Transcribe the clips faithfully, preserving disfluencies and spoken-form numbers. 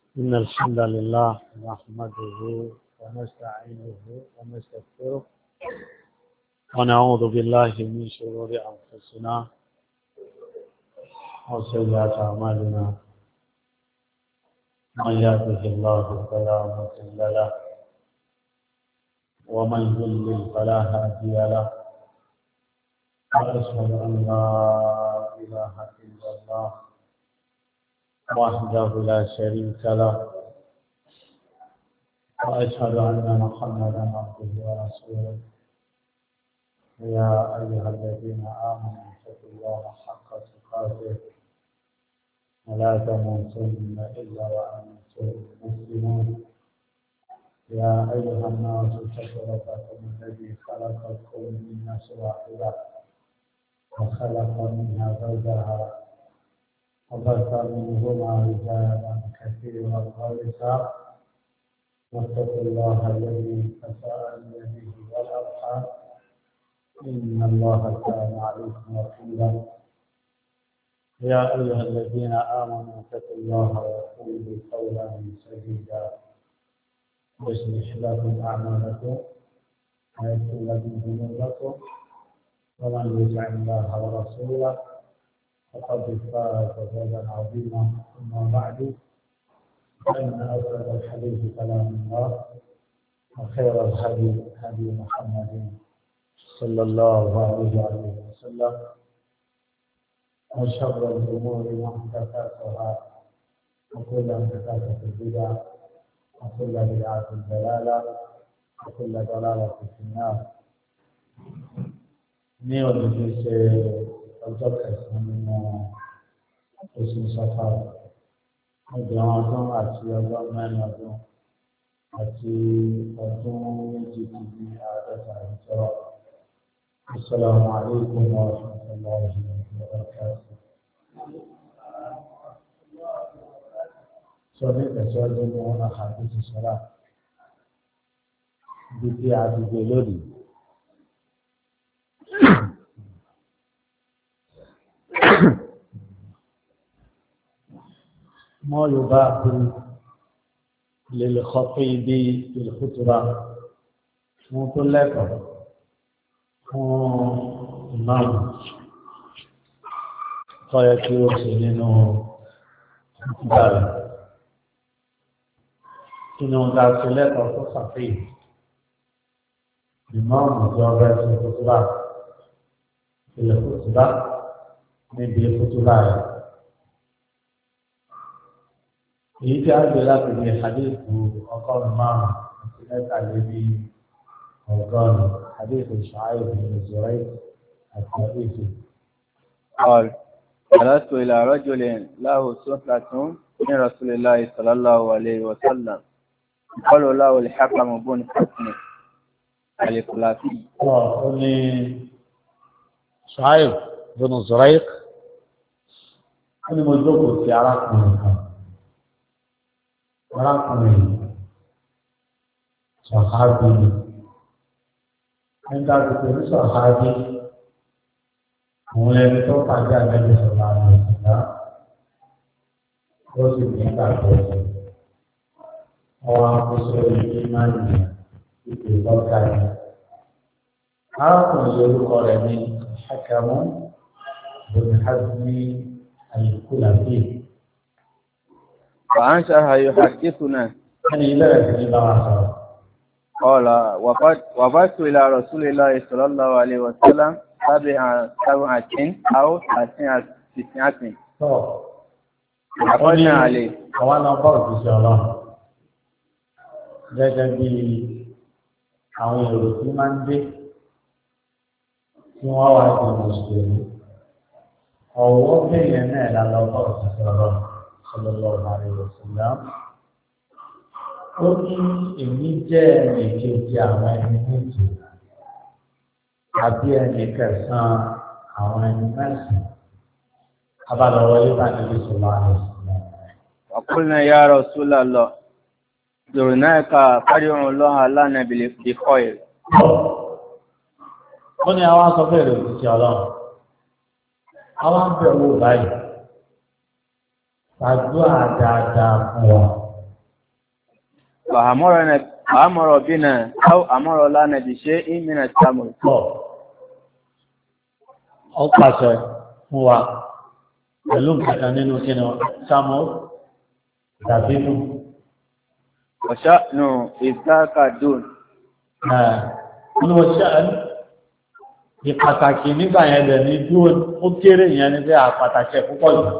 إن الحمد لله نحمده ونستعينه ونستغفره ونعوذ بالله من شرور أنفسنا وسيئات أعمالنا من يهده الله فلا مضل له ومن يضلل فلا هادي له وأشهد أن لا إله إلا الله وحده لا شريك له وأشهد أن محمدا عبده ورسوله يا أيها الذين آمنوا اتقوا الله حق تقاته ولا تموتن إلا وأنتم مسلمون يا أيها الناس اتقوا ربكم الذي خلقكم من نفس واحدة وخلق منها زوجها وبث منهما رجالا كثيرا ونساء واتقوا الله الذي تساءلون به والأرحام إن الله كان عليكم رقيبا يا أيها الذين آمنوا اتقوا الله وقولوا قولا سديدا يصلح لكم أعمالكم ويغفر لكم ذنوبكم ومن يطع الله ورسوله فقد فاز فوزا عظيما. أما بعد فإن أفضل الحديث كلام الله وخير الهدي هدي محمد صلى الله عليه وسلم وشر الأمور محدثاتها وكل محدثة بدعة وكل بدعة ضلالة وكل ضلالة في النار. ní ọdún tí ṣe ọjọ́ kẹsàn-án nínú oṣù sọ́fà ọgbọ̀n ọdún àti ọdún mẹ́rin ọdún àti ọdún méjì ti di àádọ́ta ìjọ. Assalamu alaikum wa rahmatullahi wa barakatuh. sọ ní ìtẹ̀síwájú ní wọn àkàtú ti sọ́ra bí tí a ti gbé lónìí. ما يباح للخطيب في الخطبة مطلقا إمام فيكون سنينه خطبة إنه ذات لك خطيب إمام جوابات الخطبة في الخطبة من بالخطبة èyí tí a gbé láti ní hadithu ọgọ́rùn-ún márùn-ún àti mẹ́tàléní ọgọ́rùn-ún hadithu Shu'ayb bin Zurayq àti hadithu. قال جلست إلى رجل له صحبة من رسول الله صلى الله عليه وسلم قال له الحكم بن حسن الخلافي. قال Shu'ayb bin Zurayq قال مجدوك في عراق arákùnrin sọ̀hábí nígbà tó pẹ̀lú sọ̀hábí àwọn ẹni tó pàdé àgbẹ̀jẹ̀ sọ̀rọ̀ àwọn ìsìnká ó sì ní ìgbàgbọ́ ọwọ́ àkóso ìdí máa ń yàn ìpè lọ́gà yìí. arákùnrin orúkọ rẹ̀ ní Hakamu bin Hazmi al-Khulafi. فأنشأ يحدثنا قال وفدت إلى رسول الله صلى الله عليه وسلم سبع سبعة أو تسعة أخذنا عليه. أولا فرق إن شاء الله gẹ́gẹ́ bí àwọn èrò tí máa ń dé tí wọ́n wá di mùsùlùmí ọ̀wọ́ bẹ́ẹ̀ náà lálọ́bọ̀ ìṣẹ̀lẹ̀ sallallahu alaihi wasallam. Ó ní èmi jẹ́ ẹnì kejì àwọn ẹni méjì àbí ẹnì kẹsàn-án àwọn ẹni mẹ́sàn-án. Abálọ̀wọlé bá níbi sallallahu alaihi wasallam. وقلنا يا رسول الله زرناك فادع الله لنا بخير. Ó ní àwọn aṣọ bẹ̀rẹ̀ òṣìṣẹ́ ọlọ́run. Àwọn ń bẹ̀ wò báyìí. Àdúrà dáadáa fún wa. فأمرنا فأمر بنا أو أمر لنا بشيء من التمر. Ó pàṣẹ fún wa pẹ̀lú nǹkan nínú kíni sámọ́ tàbí nù. وشأن إذاك دون. Wọ́n wọ́n ṣáà ní pàtàkì nígbà yẹn lẹ̀ ní dúró ó kéré yẹn ní bí àpàtàkì púpọ̀ jù.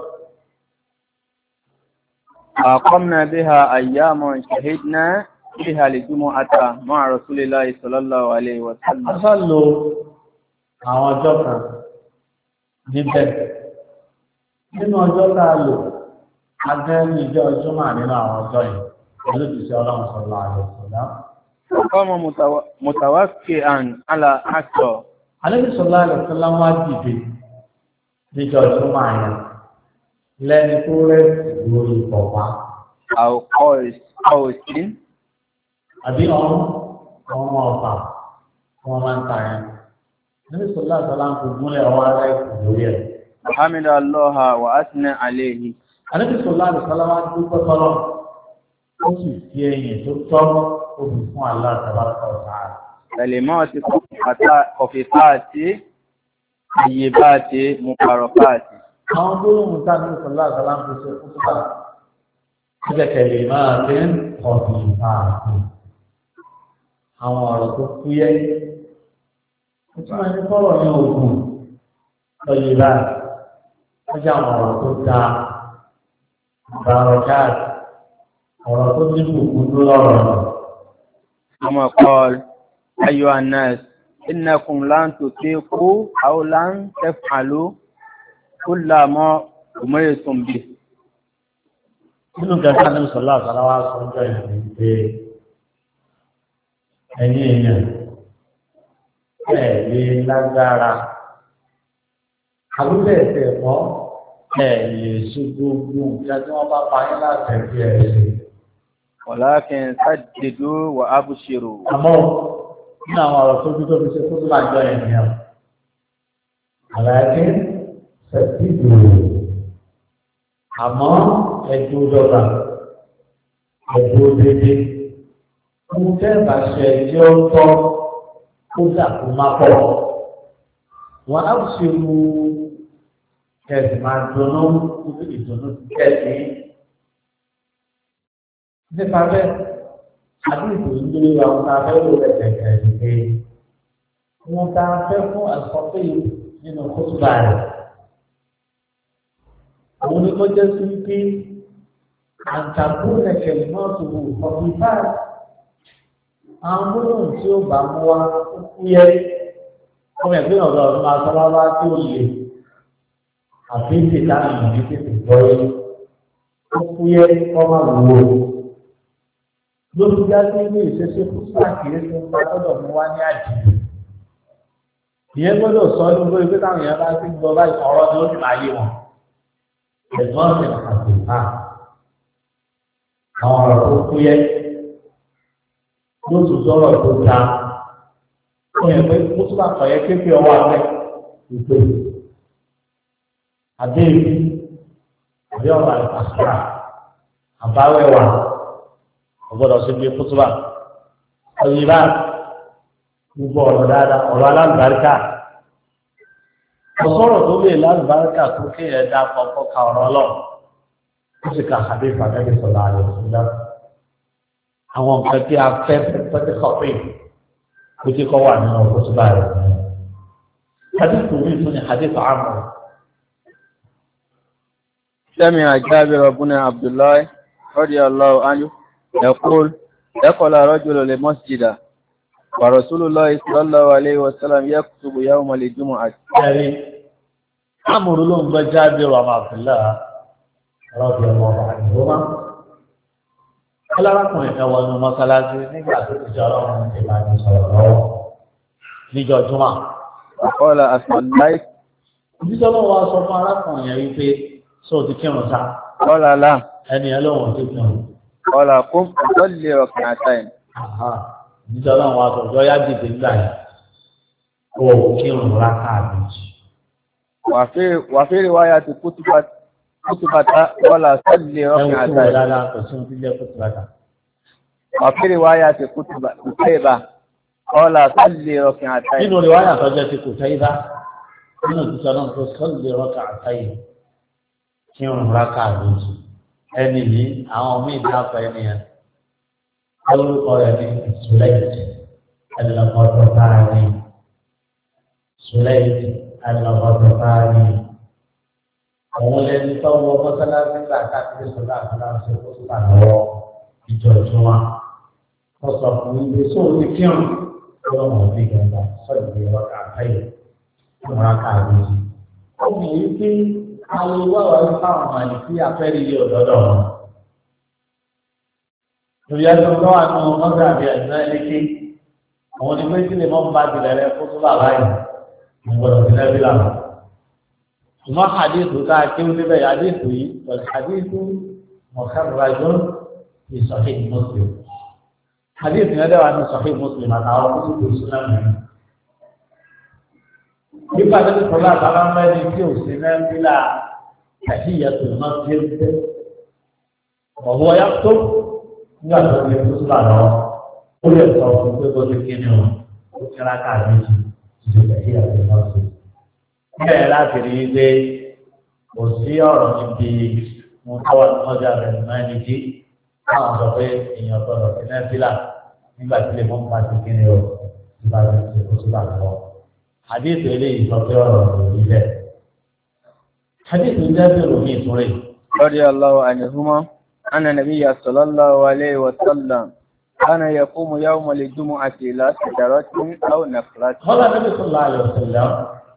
أقمنا بها أيام شهدنا فيها الجمعة مع رسول الله صلى الله عليه وسلم. A sá lo àwọn ọjọ́ kan níbẹ̀. Nínú ọjọ́ tá a lò, a gẹ́ ní ìjọ Jímọ̀ nínú àwọn ọjọ́ yìí. Olùdíje Ọlọ́run sallallahu alaihi wasallam. وقام متوكئا على عصا. Ànábì sallallahu alaihi wasallam wá dìde níjọ Jímọ̀ yẹn lẹ́ni tó rẹ̀ lórí ọ̀pá. أو قوس قوس. Àbí ọ̀run ọ̀run ọ̀pá wọn máa ń ta yẹn. Ànábì sallallahu alaihi wasallam kò gúnlẹ̀ ọwọ́ ara ẹ̀kọ́ lórí ẹ̀. حمد الله وأثنى عليه. Ànábì sallallahu alaihi wasallam wá dúpẹ́ fọlọ́. Ó sì fi ẹ̀yìn tó tọ́ òbí fún Allah tabaraka wa ta'ala. كلمات خفيفات طيبات مباركات. Àwọn gbólóhùn tá a ní sọ̀lá àgbàlá ń pèsè fún tó bá. Ó jẹ́ kẹ̀lé máa fi ń ọ̀dùn ìfààfù. Àwọn ọ̀rọ̀ tó fúyẹ́. Ó tún máa ní fọ́rọ̀ ní ògùn lọ́yẹ̀ báyìí. Ó jẹ́ àwọn ọ̀rọ̀ tó dáa. Bàrọ̀káàtì. Ọ̀rọ̀ tó ní bùkún tó lọ́rọ̀. كما قال أيها الناس إنكم لن تطيقوا أو لن تفعلوا كل ما أمرتم به. Nínú kẹta ní sọ̀lá àgbàlá wa sọ ọjọ́ ìrìn pé ẹ̀yin èèyàn ẹ̀ lè lágbára. Àbúlé ẹ̀sẹ̀ mọ́ ẹ̀ lè ṣe gbogbo nǹkan tí wọ́n bá pa yín láti ẹ̀fí ẹ̀ ṣe. ولكن سددوا وأبشروا. Àmọ́ nínú àwọn ọ̀rọ̀ tó dúdú fi ṣe kó tó máa jọ ènìyàn. Àlàyé ṣẹ̀tìdù. Àmọ́ ẹ̀dùn dọ́gba, ẹ̀dùn dédé. Mo fẹ́ bá ṣe ẹjọ́ tọ́ kó dà kó má pọ̀. Wọ́n á ṣe wo kẹ̀sì máa dùnnú kó ìdùnnú kẹ̀sì. Nípa bẹ́ẹ̀, àdúgbò ìdílé wa ń ta fẹ́ lò rẹ̀ kẹ̀kẹ́ ìdílé. Wọ́n ta fẹ́ fún àkọ́kọ́ yìí nínú kótóbà rẹ̀. Àwọn oníkọ́jẹ́ sí pé àǹtàkùn ẹ̀kẹ́ náà tó wù ọ̀gbìn báyìí. Àwọn gbólóhùn tí ó bá mú wa kú yẹ. Ọmọ ẹ̀gbẹ́ ọ̀dọ́ ọ̀dọ́ máa sọ wá tí ó lè. Àbí ìdílé àwọn ìdílé tètè gbọ́ yé. Ó kú yẹ kọ́ máa wò ó. Lórí jáde ní ìṣesí fún sáàkiri tó ń bá gbọ́dọ̀ mú wá ní àdìgbò. Ìyẹn gbọ́dọ̀ sọ ní gbogbo ìgbé táwọn èèyàn bá ti ń gbọ́ báyìí ọ̀rọ̀ ni ó sì máa yé wọn. Ẹ̀gbọ́n ọ̀sẹ̀ àti ìhà. Àwọn ọ̀rọ̀ tó kú yẹ. Lóṣù sọ̀rọ̀ tó ta. Ó yẹ pé kó tó bá kọ̀ yẹ kéèké ọwọ́ abẹ́ ìpè. Àdéhùn àbí ọ̀rọ̀ àìsàkà àbáwẹ̀wà. Ọgbọ́dọ̀ sí bí kútúbà ọyìn bá gbogbo ọ̀rọ̀ dáadáa ọ̀rọ̀ alábàárìkà ọ̀sọ́rọ̀ tó lè lábàárìkà tó kéèyàn dá kọ́kọ́ ka ọ̀rọ̀ ọlọ́run ó sì ka àdé ìfàgẹ́gẹ́ sọ̀rọ̀ àlẹ́ ìṣúná àwọn nǹkan tí a fẹ́ pẹ́pẹ́ kọ́pẹ́ kó tí kọ́ wà nínú kútúbà rẹ̀ hadith mi tún ní hadith Amr. سمع جابر بن عبد الله رضي الله عنه يقول دخل رجل لمسجد ورسول الله صلى الله عليه وسلم يكتب يوم الجمعة. يعني أمر لهم بجابر وعبد الله رضي الله عنهما alárakùn ẹ̀ka wọnú mọ́sálásí nígbà tó ti jọ ọlọ́run ti máa ní sọ̀rọ̀ lọ́wọ́ níjọ júmọ̀. ọ̀la àṣàláì. ìdíjọ́ lọ́wọ́ a sọ fún arákùnrin yẹn wípé sọ ti kírun sá. ọ̀la là. ẹni ẹ lóhùn ti kírun. ọ̀la kún ìtọ́lẹ̀ ọ̀kìn àtàyìn. ìdíjọ́ lọ́wọ́ a sọ ọjọ́ yá dìde nígbà yẹn kó o kírun rákà méjì. wàfíìrì wáyà ti kútùbà kútùbàtà ọ̀la sọ́lẹ̀ ọ̀kìn àtàyìn. ẹ wò ó dáadáa kò sí ohun tí jẹ́ kútùbàtà. وفي رواية قتيبة قال صلي ركعتين. nínú rìwáyà tó jẹ́ ti Qutayba nínú ìtúsọ náà tó sọ́ọ̀lì rak'atayn kí n rákà méjì ẹni yìí àwọn míì dáfẹ́ ẹni yẹn olùkọ́ rẹ̀ ní Sùlẹ́ìtì ẹlẹ́kọ̀ọ́tọ̀ báyìí Sùlẹ́ìtì ẹlẹ́kọ̀ọ́tọ̀ báyìí òun lẹni tó wọ mọ́sálásí nígbà káàkiri sọ̀rọ̀ àfúnáṣe tó tó bà lọ́wọ́ ìjọ ìjọba wọ́n sọ fún ibi sóòrùn kírun tó lọ́wọ́ bí gbọ̀ngàn sọ̀rọ̀ ìgbé ọkà àtàyè fún rákà méjì. ó mú yí pé àwọn ìwà wà ní fáwọn àmàlì tí afẹ́rí yé òdọ́dọ̀ wọn. lórí ẹjọ́ tó wà nínú mọ́tò àbí ẹ̀dùn ẹ̀lẹ́kẹ́ àwọn ní méjì lè mọ́ bá tilẹ̀ rẹ fún tó bàbá yìí ìgbọ̀dọ̀ sílẹ̀ bí làwọn. ṣùgbọ́n hadith ká kéwú níbẹ̀ hadith yìí pẹ̀lú hadith mọ̀kànlájọ́ ìsọ̀hìn Muslim. hadith yẹn dẹ́wà ní Sahih Muslim àtàwọn kúkú tó sílẹ̀ mẹ́rin. nípa tẹ́lẹ̀ sọ́lá àtàwọn mẹ́rin tí ò sí náà nílà tahiyyatul masjid ọ̀hún ọ̀yá tó nígbà tó lè tó sílẹ̀ lọ́wọ́ ó lè sọ fún pé bó ti kí ni o ó kíra káàdéjì ìṣe tahiyyatul masjid. bẹ́ẹ̀ láti rí i pé kò sí ọ̀rọ̀ níbi mo tọ́wọ́ ọjà rẹ̀ náà ní jí káwọn sọ pé èèyàn gbọ́dọ̀ sí nẹ́fílà nígbà tí lè mọ́ nípa ti kí ni o ti bá ti ṣe kó sílẹ̀ lọ́wọ́. حديث إليه صفير الرجال حديث جابر بن سوري رضي الله عنهما أن النبي صلى الله عليه وسلم كان يقوم يوم الجمعة إلى شجرة أو نخلة. قال النبي صلى الله عليه وسلم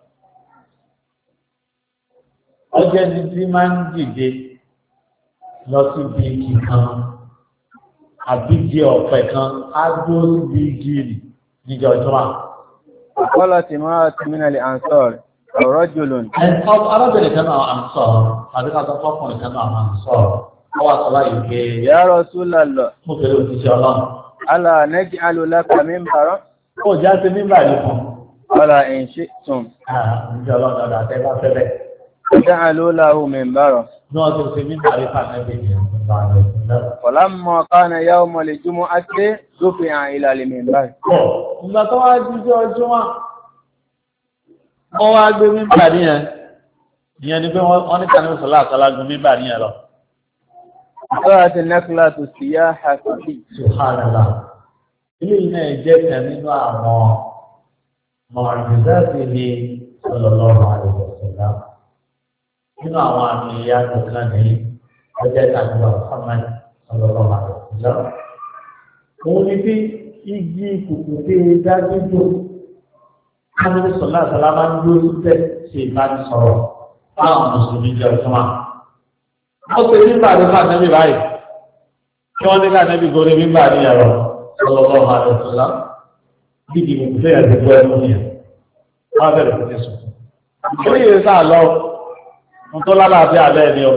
ọjọ́ ní tí máa ń dìde lọ síbi igi kan àbí igi ọ̀pẹ kan á dúró síbi igi rì níjọ́ jùmọ̀. قالت امرأة من الأنصار أو رجل. arábìnrin kan náà Ansar àti kàtà fọ́kùnrin kan náà Ansar wọ́n wá sọ́lá yìí pé يا رسول الله. mo fẹ́rẹ̀ òṣìṣẹ́ ọlọ́run. ألا نجعل لك منبرا. ó já sí mímbà yìí fún. قال إن شئتم. òṣìṣẹ́ ọlọ́run ọ̀dà àtẹ́gbà fẹ́lẹ̀. جعلوا له منبرا. ní wọ́n ti ṣe mímbà rí fàánẹ́bì ní فلما كان يوم الجمعة دفع إلى المنبر. ìgbà tó wá jíjọ́ ọjọ́ wá wọ́n wá gbé mímbà ní ẹ̀ ìyẹn ni pé wọ́n ní kàní sọ́lá àtàlá gbé mímbà ní ẹ̀ lọ. قالت النخلة سياحة. Subhanallah. ilé iná ẹ̀jẹ̀ kan nínú àwọn mọ̀rìnzáàtì ní sallallahu alaihi wasallam nínú àwọn àmì ìyá nìkan ní ọjọ́ ìtàgbà Muhammad sallallahu alaihi wasallam. òun ni bí igi kùkùté dájúdò káníbi sọ̀lá àtàlá máa ń dúró síbẹ̀ ṣe ìbánisọ̀rọ̀ fáwọn mùsùlùmí jẹ́ ọ̀tún wa. wọ́n pe nígbà tó fà nẹ́bí báyìí kí wọ́n ní ká nẹ́bí gorí nígbà ní ẹ̀rọ sallallahu alaihi wasallam bí igi kùkùté yẹn ti gbọ́ ẹnu yẹn wọ́n bẹ̀rẹ̀ sí ní sùn. ìṣòro yìí sáà lọ ń tó lálàáfíà bẹ́ẹ̀ ni o.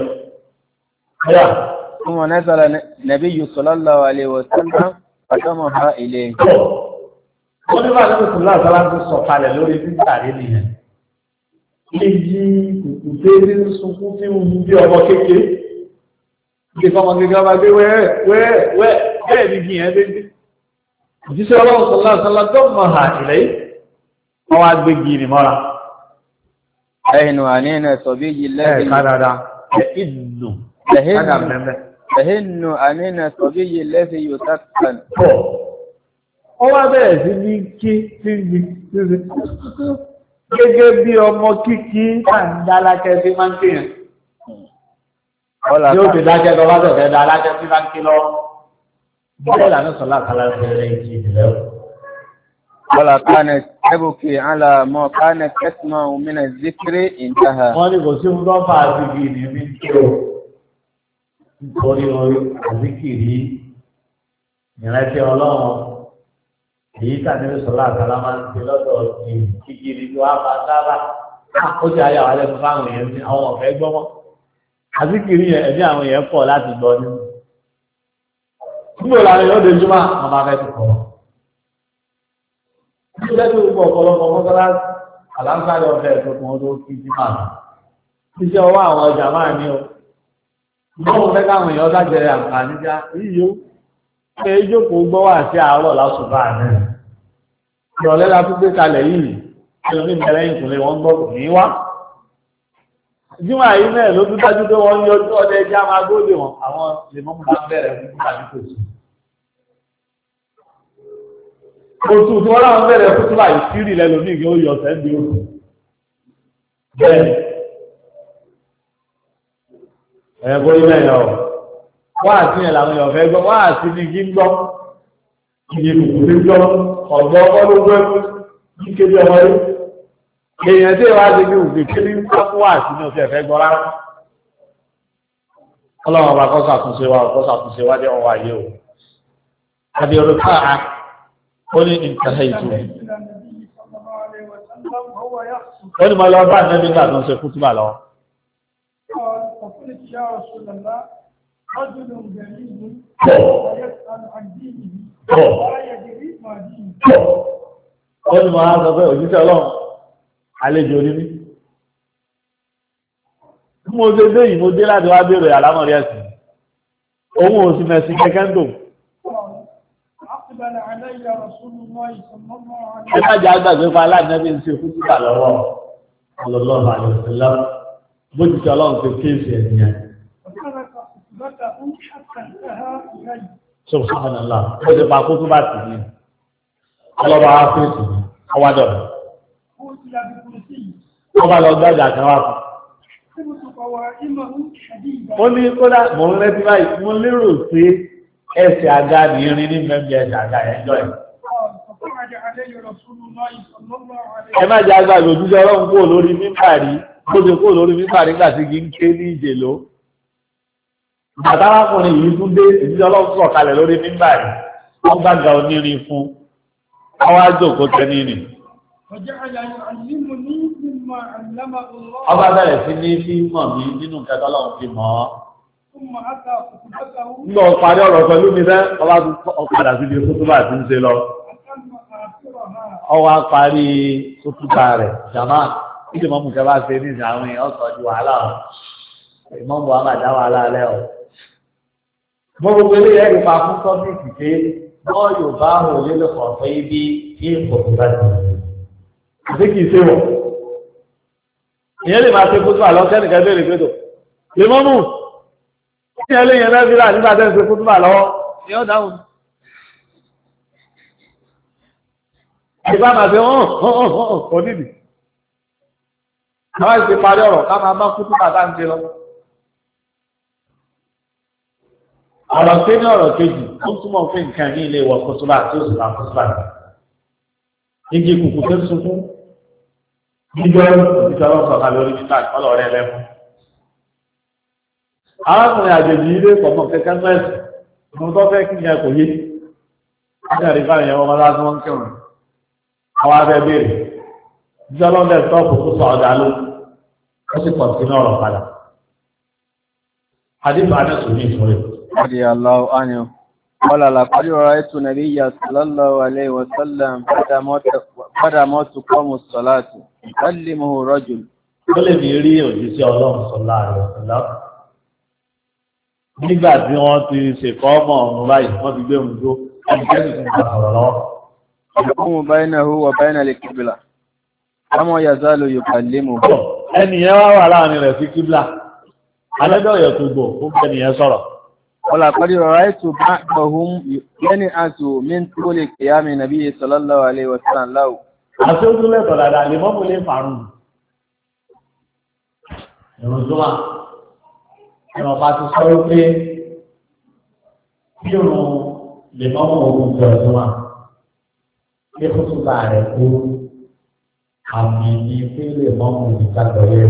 ثم نزل النبي صلى الله عليه وسلم فسمها إليه. wọ́n ní báyìí lọ́wọ́ sọ̀rọ̀ àtàlà ń sọ̀ kalẹ̀ lórí títà rí nìyẹn. Èyí kùkùté ní sunkún tí ń bí ọmọ kékeré. Ìgbé fọmọ kékeré bá gbé wẹ́ẹ́ wẹ́ẹ́ wẹ́ẹ́ bẹ́ẹ̀ ni gbìyànjú dédé. Òjíṣẹ́ ọlọ́run sọ̀rọ̀ àtàlà tó mọ̀ hà ilẹ̀ yìí. Wọ́n wá gbé gírì mọ́ra. ẹ̀hìn àníyàn sọ̀bí yìí lẹ́yìn. Ẹ̀ ká dáadáa. Ẹ̀ ìdùnnú. Ẹ̀hìnù ànínà sọ̀bí yìí lẹ́sí yóò tàkàn. Ó wá bẹ̀rẹ̀ sí ní kí tíbi tíbi gẹ́gẹ́ bí ọmọ kíkí àǹdálákẹ́ sí máa ń kí yẹn. Yóò fi dákẹ́ lọ bá bẹ̀rẹ̀ dá alákẹ́ sí máa ń kí lọ. Bọ́lá ìlànà sọ̀lá kálá fẹ́rẹ́ ìjì ìbílẹ̀ o. Bọ́lá kánẹ̀ tẹ́bùkì àlà mọ́ kánẹ̀ tẹ́sìmọ̀ òmìnà zikiri ìntàhà. Wọ́n ní kò sí ohun tó fà á sí bí ní bí kí o. Nítorí orí àzíkìrí ìrántí ọlọ́run èyí tàbí sọ̀rọ̀ àtàlà máa ń ṣe lọ́dọ̀ ìkíkiri tó wá máa sábà ó ti ayé àwọn ẹlẹ́fún fáwọn èèyàn sí àwọn ọ̀fẹ́ gbọ́mọ́. Àzíkìrí yẹn ẹ̀mí àwọn èèyàn pọ̀ láti gbọ́ nínú. Nígbà wo làwọn yóò dojú máa wọn máa fẹ́ ti kọ̀ wọ́n. Nígbà tó gbọ́ ọ̀pọ̀lọpọ̀ mọ́sálásí àlàáfíà ọ̀fẹ́ tuntun tó kí jí máa. Iṣẹ́ ọwọ́ àwọn ọjà máa ní o. Bọ́ọ̀mù fẹ́ káwọn èèyàn dájẹrẹ àǹfààní já yíyó pé jókòó gbọ́ wà sí àárọ̀ lásùbà náà ìrọ̀lẹ́ la tún gbé kalẹ̀ yìí ẹnu ní ìbẹ̀rẹ̀ ìkùnlé wọn gbọ́ kò ní wá. Jímọ̀ àyí náà ló tún dájú pé wọ́n ní ọjọ́ ọdẹ ẹja máa gbóde wọn àwọn lèmọ́mú bá bẹ̀rẹ̀ fún tàbí kò sí. Oṣù tí wọ́n láwọn bẹ̀rẹ̀ fún túbà ìsírì lẹ́nu ní ìgbé ó yọ ọ̀sẹ̀ ń di oṣù. Bẹ́ẹ̀ni. Ẹ̀kọ́ ilé yọ̀ wọ́n àti ẹ̀ làwọn èèyàn fẹ́ gbọ́ wọ́n àti ní kí ń gbọ́ ìyè kùkù tí ń gbọ́ ọ̀gbọ́ ọkọ́ ló gbọ́ ní kéde ọmọ yìí. Èèyàn tí ìwà ti ní òfin kí ní ń gbọ́ fún àti ní òfin ẹ̀fẹ́ gbọ́ rárá. Ọlọ́run ọba kọ́ ṣàtúnṣe wa kọ́ ṣàtúnṣe wa dé ọwọ́ ayé o. Àbí ọdún káà ó ní ìtàhẹ́ ìtura. Ó ní mo lọ bá àná nígbà tó ń ṣe kútúbà lọ. رجل جليل ويسأل عن دينه ولا يدري ما دينه. Ó ní máa sọ pé òjíṣẹ́ Ọlọ́run àlejò ní mí. Mo ṣe dé yìí mo dé láti wá béèrè àlámọ̀rí ẹ̀sìn. Òun ò sì mẹ̀sí kẹ́kẹ́ ń dò. Ẹ má jẹ́ àgbàgbé pa aláìnẹ́bí ń ṣe kútúbà lọ́wọ́ ọlọ́lọ́run àlùfẹ́lá. Bó ti ṣe Ọlọ́run ṣe kéèsì ẹ̀sìn yẹn. Subhanallah, ó ti pa kótó bá tì ní ọlọ́ba wá fèsì ní ọwádọ̀ rẹ̀. Wọ́n bá lọ gbájà kan wá fún. Ó ní kódà mò ń rẹ́tí báyìí, mo lérò pé ẹsẹ̀ àga ní irin ní mẹ́bí ẹsẹ̀ àga ẹjọ́ ẹ̀. Ẹ má jẹ́ agbára òjújọ́ ọlọ́run kó lórí mímbàrí, kó ṣe kó lórí mímbàrí nígbà tí kì í ké ní ìjèló. Àtàrákùnrin yìí tún dé ìdíjọ́ ọlọ́run sọ̀ kalẹ̀ lórí mímbà yìí, wọ́n gbàgbà onírin fún ọwọ́ àjòkó tẹ́ni nì. Ọba bẹ̀rẹ̀ sí ní fi mọ̀ mí nínú kẹta ọlọ́run fi mọ̀ ọ́. Nígbà ó parí ọ̀rọ̀ pẹ̀lú mi fẹ́, ọba ọ̀padà sí ibi kútúbà tí ń ṣe lọ. Ọwọ́ parí kútúbà rẹ̀, jàmá, ìdí mọ́mú kẹ bá ṣe ní ìsìn àwọn èèyàn sọ ju wàhálà ọ̀. Ìmọ̀mù wa máa dá wàhálà alẹ́ ọ̀. Mo gbogbo ilé ẹ̀rí pa fún tọ́bíìkì pé wọ́n yóò bá òun lélẹ̀ kọ̀ọ̀kan ibi kí ìfòkù bá ti rí. Àti kìí ṣe wọ̀. Ìyẹn lè máa ṣe kótó àlọ́ kẹ́nìkan béèrè pétò. Ìmọ̀mù kí ẹ lè yẹn náà bí láti nígbà tẹ́ ń ṣe kótó bà lọ́wọ́ ni ó dáhùn. Ìbá máa ṣe hàn hàn hàn hàn kò nídìí. Àwọn ìṣe parí ọ̀rọ̀ ká máa bá kótó bàtà ń ṣe lọ. Ọ̀rọ̀ pé ní ọ̀rọ̀ kejì, ó túnmọ̀ fún nǹkan ní ilé ìwọ̀ kòtùbà tí ó sì bá kòtùbà rẹ̀. Igi kùkù tó sunkún, gbígbọ́ ìjọba sọ̀kà lórí nígbà kọ́lọ̀ rẹ̀ lẹ́fún. Arákùnrin àjèjì ilé pọ̀mọ̀ kẹ́kẹ́ mẹ́sì, mo tó fẹ́ kí ni ẹ kò yé. Ọjọ́ ìrìbá ìyẹn wọn lásán wọn kẹrùn. Àwọn abẹ́ béèrè. Ìjọba ń bẹ̀ tọ́pù tó sọ ọ̀dà ló. Ó sì pọ̀ sínú ọ̀rọ̀ padà. Adébà náà sùn ní ìfúnrẹ́. رضي الله عنه قال لقد رأيت النبي صلى الله عليه وسلم بعد ما تقام الصلاة يكلمه رجل. Ó lè fi rí òjíṣẹ́ Ọlọ́run sọ̀lá rẹ̀ sọ̀lá. Nígbà tí wọ́n ti ṣèkọ́ ọmọ ọ̀run báyìí, wọ́n ti gbé òun dó, ẹnikẹ́ni tó ń bá sọ̀rọ̀ lọ́wọ́. يقوم بينه وبين القبلة كما يزال يكلمه. Ẹnìyẹn wá wà láàrin rẹ̀ sí kíbla. Alẹ́jọ́ yẹ kó gbò fún ẹnìyẹn sọ̀rọ̀. ولقد رأيت بعضهم ينعت من طول قيام النبي صلى الله عليه وسلم له. Aṣojú lẹ́tọ̀ dáadáa lè mọ́mú lè fàárùn. Ẹ̀rùn tó wà. Ẹ̀rùn bá ti sọ wípé kí òun lè mọ́mú ogun jọ tó wà. Kí kó tó bá rẹ̀ kú. Àmì ní pé lè mọ́mú ìgbàgbọ́ yẹn.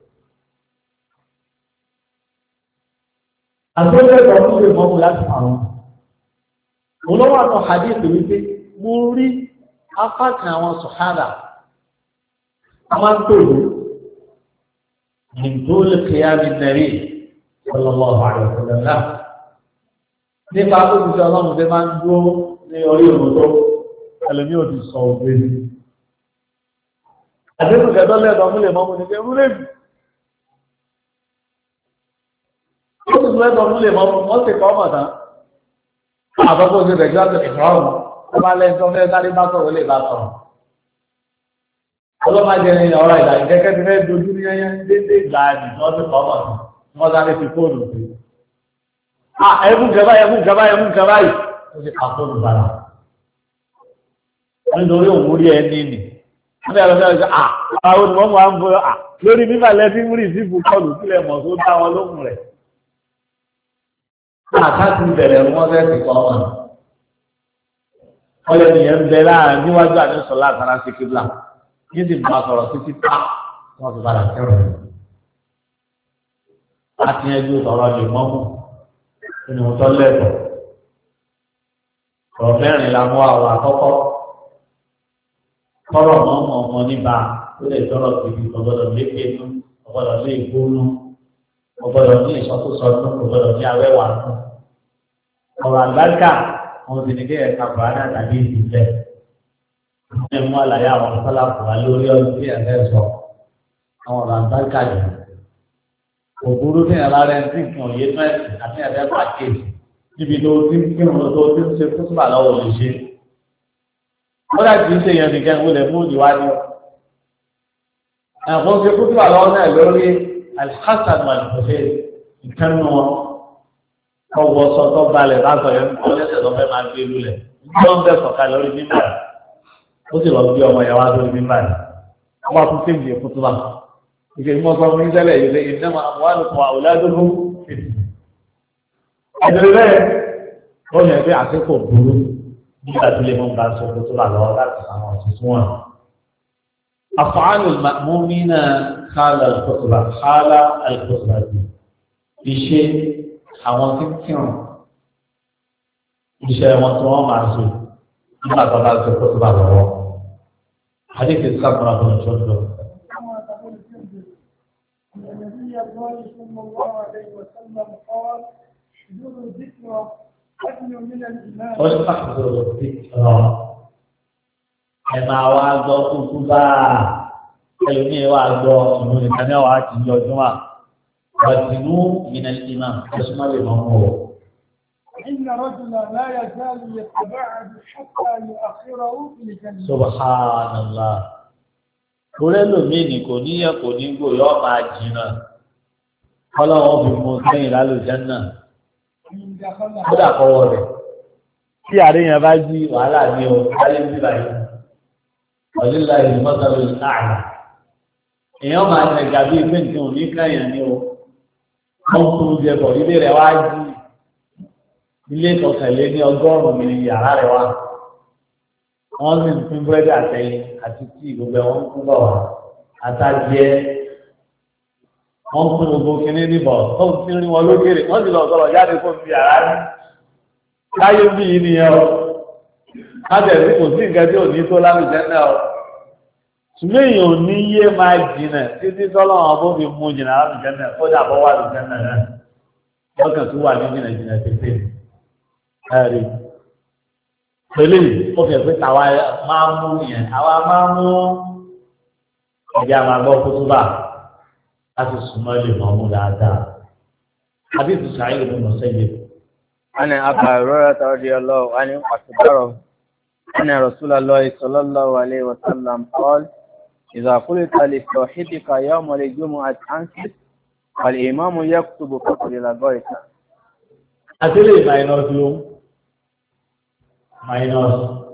Àgbẹ̀lẹ̀ ìgbà tó lè mọ́mú láti àwọn. Olówó àtọ̀ hadith wípé mo rí apá kan àwọn sọ̀hádà. A máa ń tòrò nìgbó lè kíyà ní nàrí sallallahu alaihi wasallam. Nípa tó ti sọ ọlọ́run tẹ́ máa ń dúró ní orí òun tó ẹlòmí ò ti sọ ògbé. Àdéhùn kẹtọ́ lẹ́ẹ̀dọ́ mú lè mọ́mú ní pé rúlé mi. Ó sì tún lẹ́tọ̀ fún lè mọ́ wọ́n sì kọ́ mọ̀ tán. àkọ́kọ́ ti rẹ̀ jọ́sìn ìfọ́ọ̀mù tó bá lẹ́yìn tó fẹ́ sáré bá sọ̀rọ̀ lè bá sọ̀rọ̀. ọlọ́mọdé ni ọ̀rọ̀ ìlànà ìjẹ́kẹ́ ti fẹ́ dojú ní ẹyẹ dédé ìgbà ìdìtọ́ ti kọ́ mọ̀ ní wọ́n sáré fi fóònù sí. à ẹ̀mú kẹfà ẹ̀mú kẹfà ẹ̀mú kẹfà yìí ó ti kà fóònù bàrà. nítorí òun rí ẹni nì. wọ́n bẹ̀rẹ̀ lọ́sẹ̀ ṣe à àwọn olùmọ̀ máa ń bọ̀ à lórí mímà lẹ́tí ń rí ìsìnkú kọlù sílẹ̀ mọ̀ tó dá wọn lóhùn rẹ̀. àkáàtì bẹ̀rẹ̀ wọ́n fẹ́ ti kọ́ mọ̀. wọ́n lẹ́nu yẹn ń bẹ láàrin níwájú àdéhùn látara sí kíbla yìí sì máa sọ̀rọ̀ títí tá wọ́n fi padà kẹ́rọ̀ rẹ̀. láti ẹjú sọ̀rọ̀ lè mọ́mú nínú tó lẹ́tọ̀ọ́. ọ̀rọ̀ mẹ́rin la mú àwọn àkọ́kọ́. kọ́rọ̀ mọ́mọ́ ọmọ níbà ó lè sọ̀rọ̀ kìkì ọ̀gbọ́dọ̀ lékè nú ọ̀gbọ́dọ̀ lé ìgbónú ọ̀gbọ́dọ̀ ní ìsọkúsọdún ọ̀gbọ́dọ̀ ní awẹ́wà nú. ọ̀rọ̀ àgbáríkà wọn ti ní kí ẹ̀ka buhari àtàlẹ́ ìdílé ẹ̀ mú àlàyé àwọn sọ́láfù wa lórí ọdún tí ẹ̀fẹ́ sọ àwọn ọ̀rọ̀ àgbáríkà yìí. òbúrú ní ẹ̀rọ rẹ̀ ń tí nǹkan òye tó ẹ̀sìn àti ẹ̀fẹ́ pàkéjì níbi tó ti ń kírun tó ti ń ṣe fúnṣùpà lọ́wọ́ lè ṣe. ó dà kì í ṣe yẹn nìkan ìwé lẹ̀ mú ìwádìí. ẹ̀fọ́ ṣe fúnṣùpà lọ́wọ́ náà lórí alhassan malfọ́ṣẹ́ ìkànnì wọn. ọwọ́ sọ́tọ́ balẹ̀ lásán yẹn kọ́ lẹ́sẹ̀ tó fẹ́ máa gbé lulẹ̀ nígbà wọn bẹ sọ̀ka lórí mímbà ó sì lọ gbé ọmọ yẹn wá lórí mímbà yẹn wọ́n tún tẹ̀ mí èkó tó bá ìṣe ìmọ̀ sọ fún ìṣẹ̀lẹ̀ yìí lé iná àwọn àlùkò àwòládùnú ẹ̀dùn bẹ́ẹ̀ ó yẹ pé àsìkò burú nígbà tí lè mú bá sọ kó tó bá lọ láti àwọn òṣìṣẹ́ wọn. àfọ̀hánù mọ́mínà kálá àlùkòtòbá kálá àlùkòtòbá ti ṣe àwọn tí ń kírun iṣẹ́ wọn tí wọ́n máa ṣe nígbà tó bá ṣe kó tó bá lọ́wọ́. Àdéhùn sábà bọ̀ ní ṣọ́jọ́. Wọ́n ṣe pàṣẹ òbí rọ̀. Ẹ máa wá gbọ́ kúkú bá ẹlòmíì wá gbọ́ ìlú nìkan ní ọ̀wá àti ìjọ ọdún wa. وزنوا من الإمام اسمه الإمام إن رجلا لا يزال يتباعد حتى يؤخره في الجنة سبحان الله kúrẹ́lò mí ni kò níyẹ kò ní gbò yọ máa jìnnà kọ́lọ́wọ́ fi mú sẹ́yìn lálùjẹ́ náà kódà kọ́wọ́ rẹ̀ tí àríyàn bá jí wàhálà ní o láyé bí báyìí ọ̀lẹ́lá ìlú mọ́tàlú náà èèyàn máa ń tẹ̀gà bíi pé nǹkan ò ní káyàn ní o wọ́n kú jẹ bọ̀ ilé rẹ̀ wá jí ilé ìtọ̀kẹ̀lé ní ọgọ́rùn-ún ní yàrá rẹ̀ wá wọ́n sì ń pín búrẹ́dì àtẹ̀yìn àti tíì gbogbo wọn kú bọ̀ wá àtàjẹ́ wọ́n pín gbogbo kínní níbọ̀ tó ń fi rí wọn lókèrè wọ́n sì lọ sọ̀rọ̀ jáde fún mi yàrá rí láyé bí yìí nìyẹn o kájẹ̀sí kò sí nǹkan tí ò ní tó láwùjẹ́ náà o ṣùgbọ́n èèyàn ò ní yé máa jìnà títí tọ́lọ́wọ́n bó fi mú jìnà láwùjẹ́ náà kó dà bọ́ wà lùjẹ́ náà náà lọ́kàn tó wà ní jìnà jìnà tètè ẹ̀rí pẹ̀lú ó fi ẹ̀fẹ́ tàwa máa mú yẹn àwa máa mú ẹ̀jẹ̀ àmàgbọ́ kútúbà láti súnmọ́ lè mọ̀ mú dáadáa àbí ìtúsà ayé ló mọ̀ sẹ́yìn. أنا أبا هريرة رضي الله عنه أخبره أن رسول الله صلى الله عليه وسلم قال إذا قلت لصاحبك يوم الجمعة أنصت والإمام يكتب فقل لغيرك. أتلي minus you minus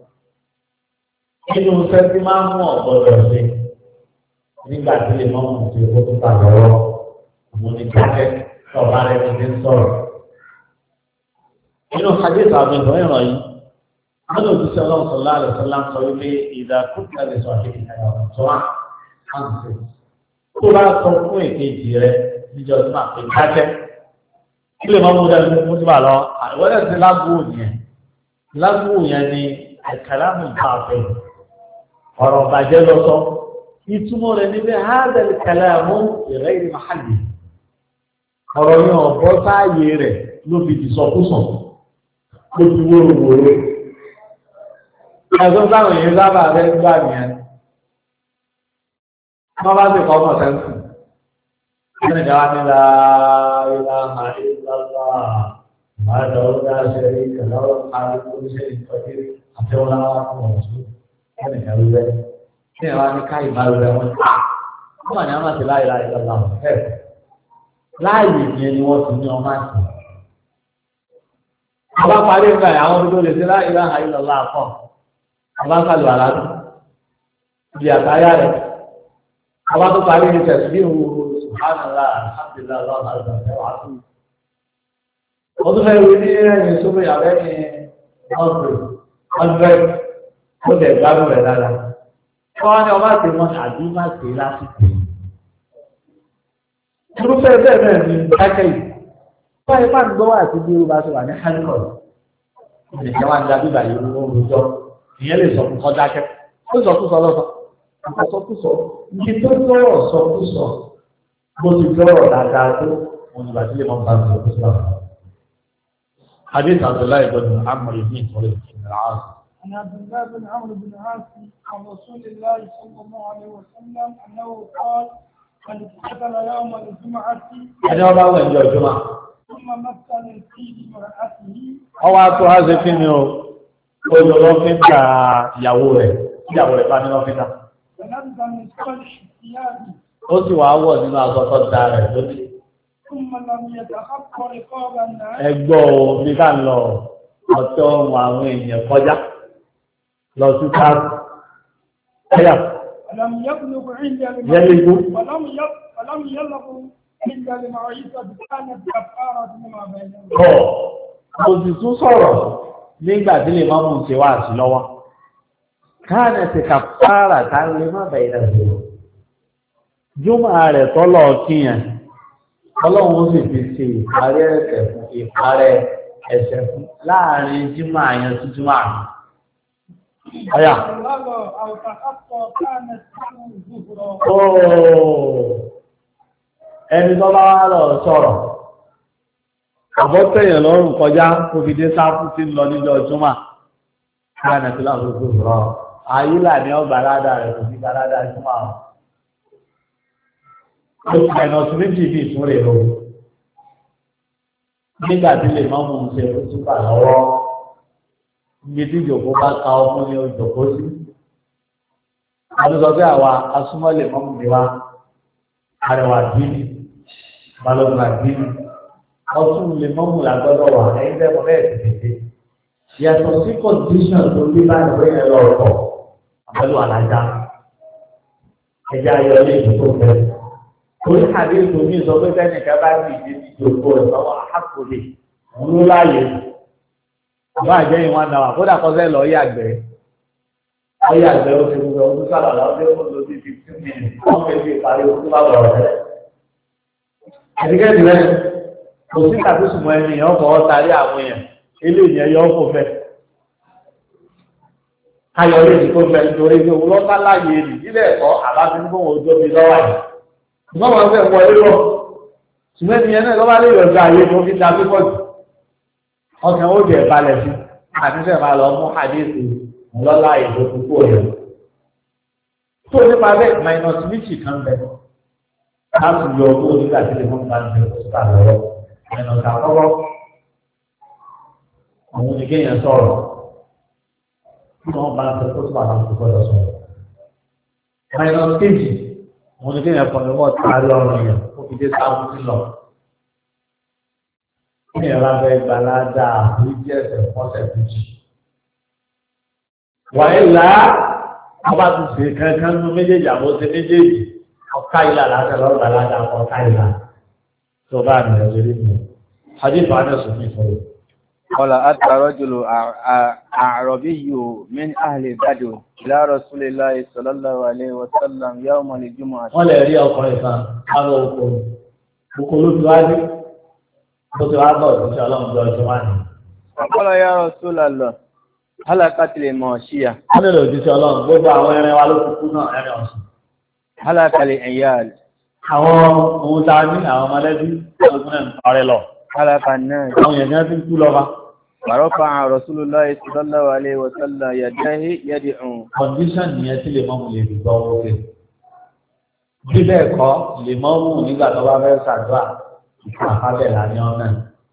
inú sẹ́tí máa ń mú ọ̀gbọ́dọ̀ sí nígbà tí lè mọ́ mú ti owó tó bá lọ́wọ́ mo ní kíkẹ́ tọ́ba rẹ̀ ti ti ń sọ̀rọ̀. inú hadith àbí ìtọ́ ìrọ̀ yìí wọ́n lè fi sọ́lá ọ̀sọ̀lá àlùsọ́lá ń sọ wípé ìdá kúkà lè sọ àṣírí ìdáyà ọ̀tọ́ wa àǹtí tó bá sọ fún èkejì rẹ níjọ tó máa pè kájẹ́ kí lè mọ́ mú dẹ́nu mú tó bá lọ àwọn ẹ̀sìn lágbóò yẹn lágbóò yẹn ni àkàlámù bàbẹ̀ ọ̀rọ̀ bàjẹ́ lọ́sọ ìtumọ̀ rẹ̀ níbẹ̀ hádàlì kàlámù ìrẹ́ ìrìn màhálì ọ̀rọ̀ yẹn ọ̀bọ sáàyè rẹ̀ ló fi ìsọkúsọ ló fi wóróworó ẹ̀sùn táwọn èèyàn sábà rẹ̀ ń gbà nìyẹn wọ́n bá sì kọ́ ọmọ sẹ́ńtì ẹni ìjọba ní láàrínláà ìlàlá máa lọ dá ṣẹlẹ̀ ìkàlọ́wọ́ parí tó ń ṣe ìtọ́jú àtẹ́wọ́lá fún ọ̀ṣun ẹnì kan ló rẹ̀ ní ẹ̀rọ ní káyì máa rẹ̀ wọ́n ta wọ́n wà ní àwọn àti láyé láyé lọ́la wọn fẹ́ láàyè yẹn ni wọ́n ti ní ọmọ àti. àbá parí ìgbà yẹn àwọn tó lè ṣe láyé láyé lọ́la kọ́ àbá kàlù àlàdù ibi àtàyà rẹ̀ àbá tó parí ní tẹ̀síbí ìwúwo subhanallah alhamdulillah lọ́wọ́ àlùfáà wà á tún. wọ́n tún fẹ́ wí ní ẹ̀yìn sóbì àbẹ́ ní ọ̀sẹ̀ ọ̀sẹ̀ ó tẹ̀ gbádùn rẹ̀ dáadáa. wọ́n ní ọba ti mọ àbí má ṣe lásìkò. irúfẹ́ bẹ́ẹ̀ bẹ́ẹ̀ ni dákẹ́ yìí. báyìí máa ń gbọ́ wá àti bí irú bá ṣe wà ní hálíkọ̀. ìrìnsẹ̀ wa ń da bíbà yìí ló ń rojọ́. ìyẹn lè sọ fún kọ́ dákẹ́. ó sọ fún sọ lọ́sọ̀. àkọ́ sọ fún sọ. ibi tó gbọ́rọ̀ sọ fún sọ. bó ti gbọ́rọ̀ dáadáa tó wọn ìgbà tí lè mọ́ bá sọ fún sọ. حديث عبد الله بن عمرو بن العاص عن عبد الله بن عمرو بن العاص عن رسول الله صلى الله عليه وسلم انه قال من قتل يوم الجمعه أنا أبغى أقول الجمعة ثم مثل في امرأته أو أتو هذا كنيو كل رفيق ياوه ياوه بني رفيق فنبذ من صالح ثيابه ó sì wá wọ̀ nínú aṣọ tó da rẹ̀ lórí. ẹgbọ́ o bí ká ń lọ ọ̀tọ̀ ohun àwọn èèyàn kọjá lọ sí káàkiri. ẹ̀yà yẹ́lẹ́ igbó. kọ́ kò sì tún sọ̀rọ̀ nígbà tí lè má mú un ṣe wá sí lọ́wọ́. káàní ti kàfàrà tá a lè má bẹ̀rẹ̀ rẹ̀ lọ. jùmọ̀ rẹ̀ tọ́lọ̀ kíyàn ọlọ́run ó sì fi ṣe ìparí ẹ̀ṣẹ̀ fún ìparẹ́ ẹ̀ṣẹ̀ fún láàrin jímọ̀ àyàn sí jímọ̀ àná. ọ̀yà. ẹni tó bá wá lọ sọ̀rọ̀ àbọ̀tẹ̀yàn lọ́rùn kọjá kó fi dé sáfù tí ń lọ níjọ́ jímọ̀ káàní àti láàbò gbòòrò àyílà ní ọgbà aládàá rẹ̀ kò sí aládàá jímọ̀ àwọn. Àìnàṣù méjì bí ìtúnrẹ̀ lọ. Nígbà tí lè máa mú un ṣe òtúbà lọ́wọ́, ibi tí ìjòkó bá ka ọmọ ní òjòkó sí. Àti sọ pé àwa asúmọ́ lè máa mú mi wá, àrẹwà bíbí, balógun àbíbí. Ọtún lè máa mú làgbọ́dọ̀ wà, ẹ̀yin tẹ́ mọ́ bẹ́ẹ̀ tètè. Yàtọ̀ sí kọ̀ǹdíṣàn tó bí bá ìwé yẹn lọ ọ̀tọ̀, àbẹ́lú àlájá. Ẹja ayọ̀ ilé ìdókòó fẹ́. Orí àdéhùn mi sọ pé sẹ́nìkan bá ní ìdí ìjòkó rẹ̀ lọ́wọ́ àkùlé òun ló láàyè. Bá àjẹ́ yìí wọ́n náwà kódà kọ́sẹ́ lọ yàgbẹ́. Ó yàgbẹ́ ó ti gbogbo ọdún sábà lọ́dún ó lò sí fifteen minutes. Wọ́n fi fi ìparí ojú bá wọ̀ rẹ̀. Ẹ̀dígẹ́dì rẹ̀ kò sí tàbí sùnmọ́ ẹni yẹn ọkọ̀ ọ̀tàrí àwọn èèyàn. Eléyìí yẹn yọ ọkọ̀ fẹ́. Káyọ̀ lè ti kó fẹ́ nítorí pé òun lọ́ta láàyè nílẹ̀ ẹ̀kọ́ àbá ti ń bọ̀ wọ́n ojú omi lọ́wọ́ yìí. Ṣùgbọ́n wọn fẹ́ wọ ilé lọ. Ṣùgbọ́n ènìyàn náà lọ́wọ́ lè yọ̀ sí ayé tó fi dábí pọ̀ jù. Ọkàn ó jẹ́ balẹ̀ sí. Àníṣe máa lọ mú àdéhùn lọ́lá ìlú púpọ̀ rẹ̀. Tó nípa bẹ́ẹ̀ minus méjì kan bẹ̀. Láti yọ owó nígbà tí lè fún báńkì ọ̀sán lọ́wọ́. Minus àkọ́kọ́. Àwọn oníkéèyàn sọ̀rọ̀. Bí wọ́n bá ń sọ tó tó àwọn àkókò lọ sọ̀rọ̀. Minus kejì. Wọ́n ní kí ẹ̀kọ́ ni wọ́n ta lọ́rùn yẹn kó fi dé sáwọn sí lọ. Ní ẹ̀rọ abẹ́ gbalada àbújí ẹ̀sẹ̀ fọ́sẹ̀ méjì. Wàyí là á bá ti ṣe kankan nínú méjèèjì àbó ṣe méjèèjì ọ̀ká ìlà láti lọ́ọ́ gbalada ọ̀ká ìlà tó bá mi ẹ̀ lórí mi. Hadith Anas ní ìfọ̀rọ̀. Qala ata rajulu a'rabiyyu min ahli Badr ila Rasulillahi sallallahu alayhi wa sallam yawm al-jumu'ah. Wọ́n lè rí ọkùnrin kan lábẹ́ oko. Oko ló ti wá dé. Ó ti wá bọ̀ ìṣẹ́ ọlọ́run lọ ṣe wá ní. Qala ya Rasulallah, halakatil mashiyah. Wọ́n lè lò ìṣẹ́ ọlọ́run gbogbo àwọn ẹran wa ló ti kú náà ẹran ọ̀sìn. Halakal iyal. Àwọn ohun tá a ní àwọn mọ̀lẹ́bí ọdún náà ń parẹ́ lọ. Halakan náà. Àwọn èèyàn ti kú lọ́ba. ورفع رسول الله صلى الله عليه وسلم يديه يدعو. Condition nìyẹn tí lè mọ́mù lè fi gbọ́ wọlé. Bí bẹ́ẹ̀ kọ́ lè mọ́mù nígbà tó bá fẹ́ ṣàdúrà ìka àpábẹ̀ láàrin ọ̀nà.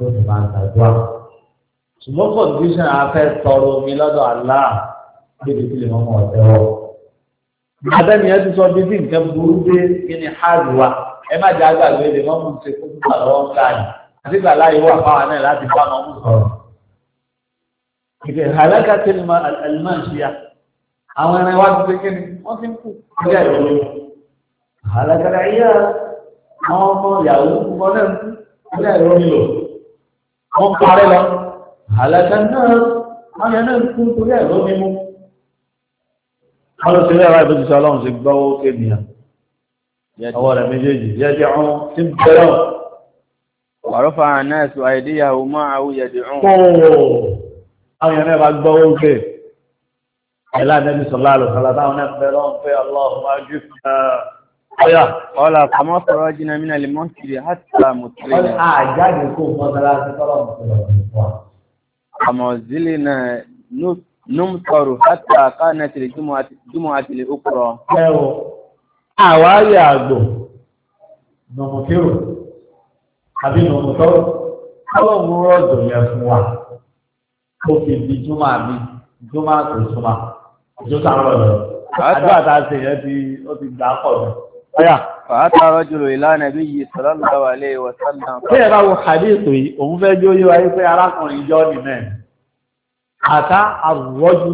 tó sì máa gbàdúrà. ṣùgbọ́n kọ̀ǹdíṣàn afẹ́ tọrọ omi lọ́dọ̀ Allah níbi tí lè mọ́ mọ́ ọ̀tẹ́ wọ̀. abẹ́ni ẹ ti sọ bí bí nǹkan burú dé kí ni háàlù wa ẹ má jẹ́ àgbàgbé lè mọ́ mú ṣe kó nígbà lọ́wọ́ ńlá yìí àti ìgbà láyé wà fáwọn náà láti bá wọn mú sọ̀rọ̀. ìgbẹ́ àlákà tí ni àlùmọ́ ṣíya àwọn ẹran wá ti pé kí ni wọ́n ti ń kú ilé ẹ̀rọ lórí. àlákà láyé àwọn ọmọ ìyàwó gbọ́ náà ń kú ilé ẹ̀rọ nílò wọ́n parẹ́ lọ. àlákà náà wọ́n yẹn náà ń kú ilé ẹ̀rọ mímú. wọ́n lọ sí ilé ẹ̀rọ ìbùsùn ọlọ́run ti gbọ́wọ́ kéènìyàn ọwọ́ rẹ̀ méjèèjì yẹ́dẹ̀ ọ̀hún tí ń bẹ̀rẹ̀ wàrọ́fà náà sọ àìdíyàwó máa àwú yẹ̀dẹ̀ ọ̀hún. àwọn èèyàn náà bá gbọ́ ókè ẹ̀lá nẹ́bí sọ̀lá àlùkàlà táwọn náà bẹ̀rẹ̀ ọ̀hún pé ọlọ́run wá jù ọ̀yà. ọ̀là kàmọ́ sọ̀rọ̀ jìnnà mí náà lè mọ́ kiri hàtà mùtúrẹ́ wọ́n ní àjáde kó mọ́tàlá sí tọ́lọ̀ mùtúrẹ́ àmọ́ zílẹ̀ náà nùmtọ̀rù hàtà kánàtìlẹ̀ jùmọ̀ àtìlẹ̀ òkúrọ̀. àwárí àgbò nọmọkérò àbí nọmọtọ́rọ̀ ọlọ́run rọ̀jò yẹn fún wa ó fi di júmọ̀ àbí júmọ̀ àti ìṣúmọ̀ ìjọsà rọ̀ lọ. àdúrà tá a ṣe yẹn ti ó ti gbà pọ̀ jù. ọ̀yà. fàátà rọ́jùlọ ìlànà bí yìí sallallahu alaihi wa sallam. bí ẹ bá wo hadith yìí òun fẹ́ jó yé wáyé pé arákùnrin ìjọ ni mẹ́rin àtà àrùwọ́jú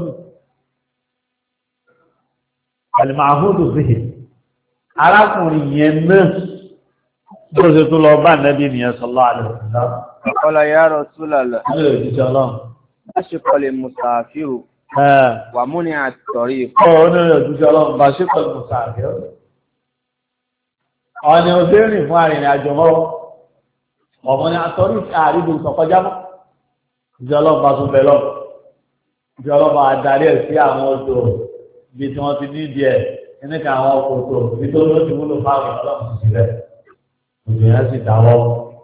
àlùmáhùdù bìí arákùnrin yẹn náà bó ṣe tó lọ bá nẹ́bí nìyẹn sallallahu alaihi wasallam. Qala ya Rasulallah. ní òjíṣẹ́ ọlọ́run. bá ṣe kọlẹ̀ musafiru. wà mú ní àtọ̀rí. ọ̀ ní òjíṣẹ́ ọlọ́run bá ṣe kọlẹ̀ musafiru. ọ̀nà òṣèrìn fún arìnrìn àjò mọ́ ọmọ ní àtọ̀rí àrídù sọ̀kọjá mọ́. òjíṣẹ́ ọlọ́run bá tún bẹ lọ. òjíṣẹ́ ọlọ́run bá darí ẹ̀ sí àwọn odò ibi tí wọ́n ti ní ìdí ẹ̀ ẹni ká àwọn ọkọ̀ nítorí ó ti wúlò fáwọn ọlọ́run sílẹ̀ òjò yẹn sì dáwọ́.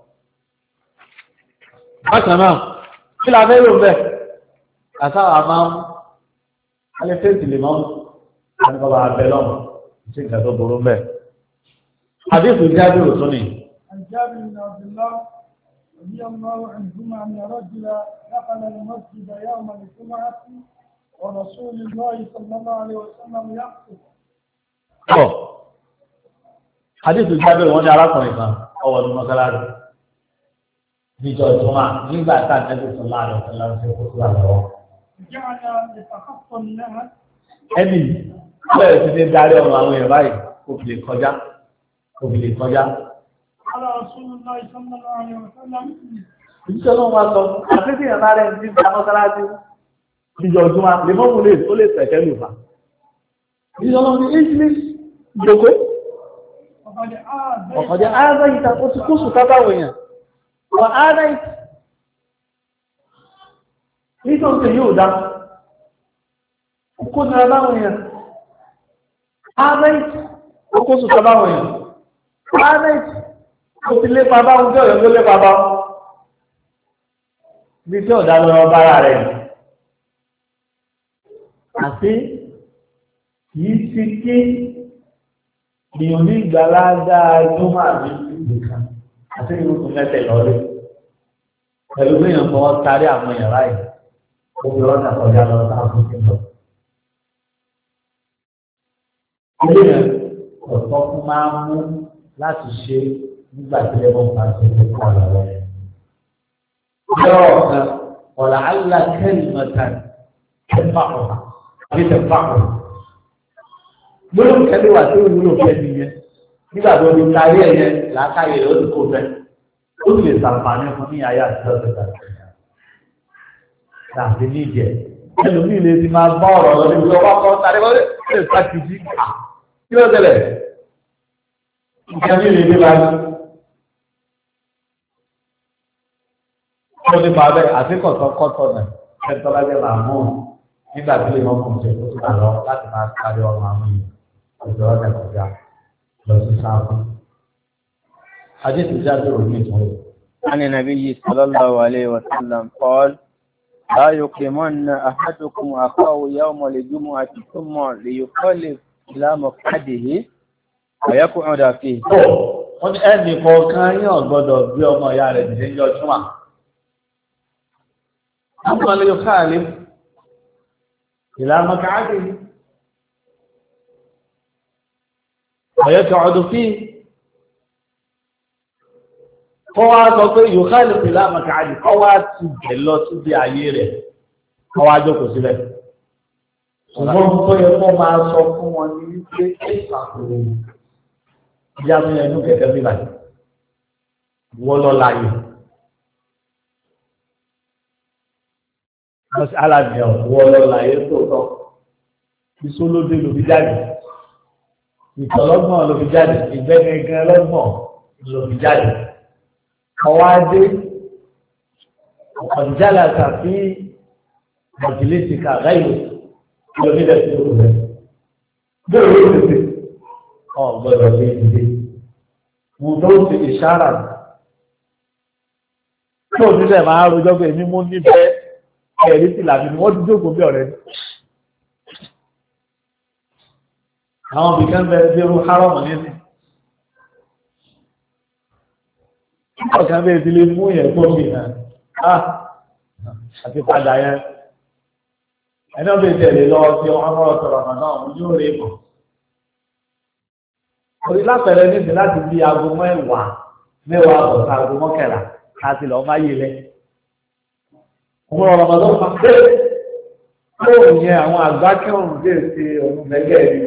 bákan náà kí la fẹ́ lò bẹ́ẹ̀ àtàwọn máa ń alẹ́ fèsì lè máa ń wọn kọ́ bá abẹ́ lọ́wọ́ sí ìgbà tó burú bẹ́ẹ̀. àdéhùn jáde òtún ni. الجابر بن عبد الله رضي الله عنهما أن رجلا دخل المسجد يوم الجمعة ورسول الله صلى الله عليه وسلم يخطب. ọ̀ hadithu jábẹ̀ wọ́n ní arákùnrin kan ọwọ́ ní mọ́sálásí níjọ́ ìjọba nígbà tá a tẹ́lẹ̀ sọ láàrin ọ̀sẹ̀lá ń ṣe kó tó wà lọ́wọ́. ẹnì bẹ́ẹ̀ ti dé darí ọ̀rọ̀ àwọn èèyàn báyìí kò fi lè kọjá kò fi lè kọjá. ìjíṣẹ́ náà wá sọ àtẹ́sí ìyàrá rẹ̀ ní ìgbà mọ́sálásí níjọ́ ìjọba lè mọ́mú lè ó lè tẹ̀kẹ́ lù fà. ìjíṣẹ́ náà ní english ìjòkó ọ̀kọ̀dẹ̀ ààbá ìta ó ti kó sùtá báwọn èèyàn wọ́n ààbá ìta nítorí yóò dá kó nira báwọn èèyàn ààbá ìta ó kó sùtá báwọn èèyàn ààbá ìta ó ti lépa báwọn tí ọ̀yọ́ tó lépa báwọn bí tí ọ̀dá lọ́wọ́ bára rẹ̀ àti yìí ti kí èèyàn ní ìgbàládá inú máa ní ìlú kan àti ìlú tó mẹ́tẹ̀ lọ́lé pẹ̀lú bí èèyàn fọwọ́ tarí àwọn èèyàn láì ó fi ọ́nà kọjá lọ sáà fún kí n lọ. ilé yẹn ọ̀tọ̀ fún máa ń mú láti ṣe nígbà tí lẹ́wọ̀n bá ṣe tó kọ́ lọ́wọ́. yọ̀ọ̀ kan ọ̀là àlá kẹ́lì mọ̀tàn kẹfà ọ̀hà àbí kẹfà ọ̀hà. gbọ́dọ̀ kẹ́lẹ́ wà tí ó wúlò fẹ́ mi yẹn nígbà tó ní kárí ẹ̀ yẹn làákàyè rẹ̀ ó ti kó fẹ́ ó sì lè sàǹfààní fún ní ayé àti ọ̀sẹ̀ tàbí tàbí níjẹ̀ ẹlòmíì lè ti máa bá ọ̀rọ̀ lọ níbi ọwọ́ kan tàbí wọ́n lè fà kì í jí kà kí ló tẹ̀lẹ̀ ìkànnì lè dé báyìí. ó ní bàbá bẹ́ẹ̀ àti kọ̀tọ̀kọ̀tọ̀ náà ẹ̀tọ́ lájẹ́ máa mú nígbà tí lè mọ́ kùn ṣe kó tó bá lọ láti máa kárí ọmọ àwọn èèyàn. الجواب الرجع بس صعب حديث جابر بن مسعود عن النبي صلى الله عليه وسلم قال لا يقيمن أحدكم أخاه يوم الجمعة ثم ليخالف إلى مقعده ويقعد فيه. wọ́n ní ẹnì kọ̀ọ̀kan yóò gbọ́dọ̀ gbé ọmọ ìyá rẹ̀ dìde ní ọjọ́ أما ليخالف إلى مقعده ويقعد فيه kọ́ wá sọ pé yòókàlì pẹ̀lú àmàkàdì kọ́ wá ti bẹ̀ lọ síbi ayé rẹ̀ kọ́ wá jókòó sílẹ̀. ṣùgbọ́n tó yẹ kó máa sọ fún wọn ní wípé ẹ̀sà kòrò ìyá mi ẹnu kẹ̀kẹ́ bí báyìí wọ́n lọ láàyè. alábìyàn wọ́n lọ láàyè tó tọ́ ìṣólódé ló fi jáde ìtọ́lọ́gbọ̀n ló fi jáde ìgbẹ́gẹ́gẹ́ lọ́gbọ̀n ló fi jáde. Kọ̀wádé ọ̀dìjálà tàbí mọ̀jìlísì kàgáyò kìlómítà tí ó rẹ̀. Bẹ́ẹ̀ ló ti ṣe ọ̀gbọ́dọ̀ lé ìdílé. Mo tó ti ìṣára. Tó ti sẹ̀ máa rojọ́ pé èmi mú níbẹ̀ ẹ̀rí sí làbí ni wọ́n ti jókòó bí ọ̀rẹ́. Àwọn bìkan bẹ̀rẹ̀ bí irú hárọ̀mù nísìn. Ọ̀kan bẹ́ẹ̀ ti lè mú yẹn tó mi náà. Ah! Àti padà yẹn. Ẹni ọ̀bẹ̀ tẹ̀lé lọ sí ọmọ ọ̀tọ̀rọ̀ náà mú yóò rí mọ̀. Orí lápẹẹrẹ níbi láti bí aago mẹ́wàá mẹ́wàá bọ̀ sí aago mọ́kànlá láti lọ máa yé lẹ. Ọmọ ọ̀rọ̀ mọ̀ lọ́wọ́ pé kóòrùn yẹn àwọn àgbá kẹ́hùn dé sí ọdún mẹ́gẹ́ rí.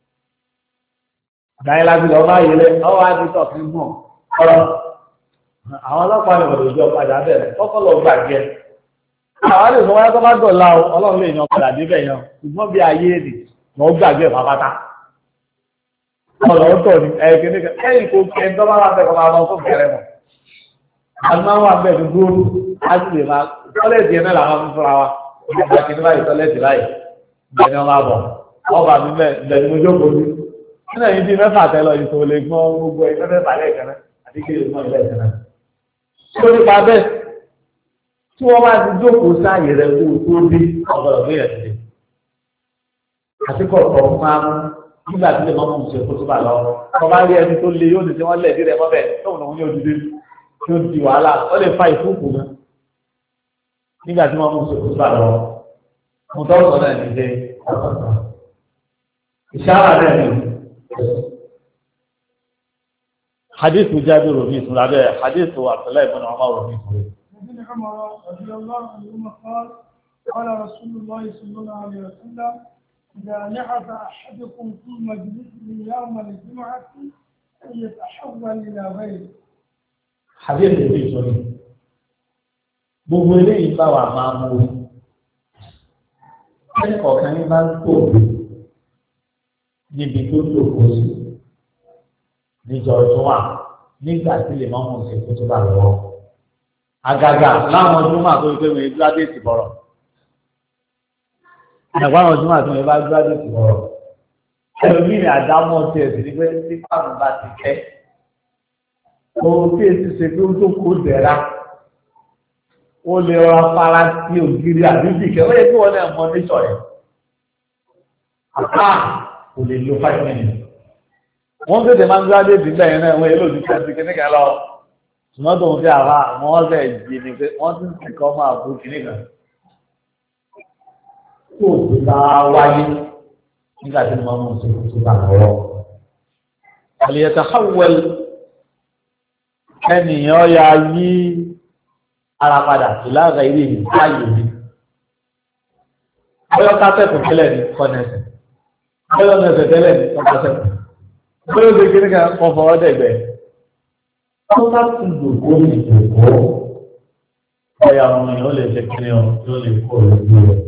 Dáyé láti lọ máa yé lẹ, ọwọ́ á ti tọ̀ sí mọ̀ ọ̀rọ̀. Àwọn ọlọ́pàá ni wọ́n lè jọ padà bẹ̀rẹ̀ kọ́kọ́ lọ gbàgbé. Àwọn àlè sọ wáyé tó bá dọ̀la o, ọlọ́run lè yan padà débẹ̀ yan. Ṣùgbọ́n bí ayé èdè, wọ́n gbàgbé pàpátá. Ọ̀rọ̀ ọ̀tọ̀ ni ẹ̀ẹ́dì nìkan, ẹ̀yìn kò kẹ́ ń tọ́ba wà bẹ́ẹ̀ kọ́ máa lọ fún bẹ̀rẹ̀ mọ̀. Àwọn máa wà bẹ́ẹ̀ dúró, á sì lè máa tọ́lẹ̀tì ẹ̀ náà làwọn fi fúnra wa. Ìgbà kìíní báyìí tọ́lẹ̀tì báyìí, ìgbẹ́ni wọn máa bọ̀. Ọba mi bẹ́ẹ̀ ìgbẹ́ni mo jókòó sí. Nínú ẹ̀yìn bíi mẹ́fà tẹ́lọ̀ ìṣòwò lè gbọ́n gbogbo ẹ̀ mẹ́fẹ́ bàlẹ̀ ìkànnì àti kí lè gbọ́n bẹ́ẹ̀ kànnì. Tó nípa bẹ́ẹ̀ tí wọ́n bá ti jókòó sáàyè rẹ̀ kó tó dé ọ̀gbọ̀dọ̀ bí ẹ̀ ṣe. Àti kọ̀ọ̀kan máa mú nígbà tí lè máa mú ìṣe kó tó bá lọ. Wọ́n bá rí ẹni tó le yóò ní tí wọ́n lẹ̀ dí rẹ̀ mọ́bẹ̀ tóun náà ní òdìdí tí ó di wàhálà. Ó lè fa ìfúùkù náà nígbà tí wọ́n mú ìṣe kó tó bá lọ. Mo tọ́ sọ náà nílé ìṣára náà ni. حديث جابر بن سلمة حديث عبد الله بن عمر بن سلمة ابن عمر رضي الله عنهما قال قال رسول الله صلى الله عليه وسلم إذا نعس أحدكم في مجلسه يوم الجمعة فليتحول إلى غيره. حديث ابن سلمة gbogbo eléyìí bá wà máa mú o ẹnìkọ̀ọ̀kan ní bá ń tó níbi tó tó kó sí níjọ ọdún wa nígbà tí lè máa mú un ṣe kó tó bá lọ́wọ́. Àgàgà láwọn ọdún máa tó wípé wọn gíláàdéètì bọ̀rọ̀. Ẹ̀gbọ́n àwọn ọdún máa tó wọn bá gíláàdéètì bọ̀rọ̀. Ẹlòmíì ní àdámọ́ ti ẹ̀sìn ní pé tí fáàmù bá ti kẹ́. Ohun tí èsì ṣe pé ó tó kó dẹ̀ra. Ó lè rọra fara sí ògiri àbíbì kẹ́. Ó yẹ kí wọ́n náà mọ níṣọ̀ rẹ̀. Àká kò lè lo five minutes. Wọ́n tètè máa ń gbádé ìdílé yẹn náà wọ́n yẹ lòdì twenty kìnnìkan lọ. Ṣùgbọ́n tó ń fi àwa àwọn ọ̀sẹ̀ jì ní pé wọ́n ti ń sìnkọ́ máa bú kìnnìkan. Tó o ti bá wáyé nígbà tí wọ́n mú un ṣe kó tó bá lọ́wọ́. Àlìyẹ̀tà Hawel ẹnìyàn ya yí ara padà ìlànà ilé yìí láàyè mi. Bọ́yọ̀ kásẹ̀tù tẹ́lẹ̀ ní kọ́nẹ̀tì. Bọ́yọ̀ mẹsẹ̀ tẹ́lẹ̀ ní kọ́nẹ̀tì. Bọ́yọ̀ tó kiri kan kọ́ fọwọ́ dẹ̀gbẹ́. Wọ́n bá ti dòkó ní ìdòkó. Ọ̀yà ọmọ yẹn ó lè ṣe kiri ọ̀ yóò lè kó lójú rẹ̀.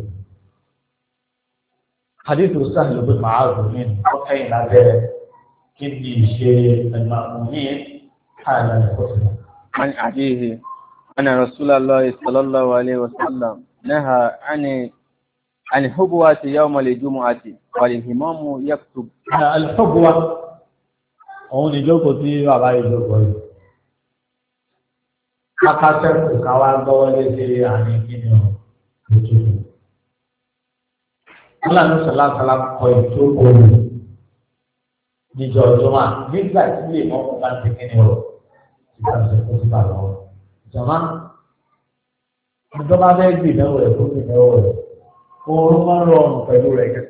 Hadith Sahel bin Ma'az ní ọkẹ́yìn lábẹ́rẹ́ kí ni ìṣe ẹ̀màmùmí ààrẹ ìfọ̀sẹ̀. عن أبيه أن رسول الله صلى الله عليه وسلم نهى عن عن حبوة يوم الجمعة والإمام يكتب. الحبوة òun ni jókòó tí bàbá yìí jókòó yìí. Akásẹ́kù káwá gbọ́wọ́ lé sí àní kíni ọ̀ òtútù. Wọ́n lànà sọ̀lá kọ ìjókòó rẹ̀ níjọ ọjọ́mà nígbà tí lè mọ́ fún báńkì kíni ọ̀ ìgbàsẹ̀ tó ti bà lọ́wọ́. Jọ̀má Nítorí máa fẹ́ gbì náwó rẹ̀ fún gbì náwó rẹ̀. Oorun máa ń rọrùn pẹ̀lú rẹ̀ gẹ̀.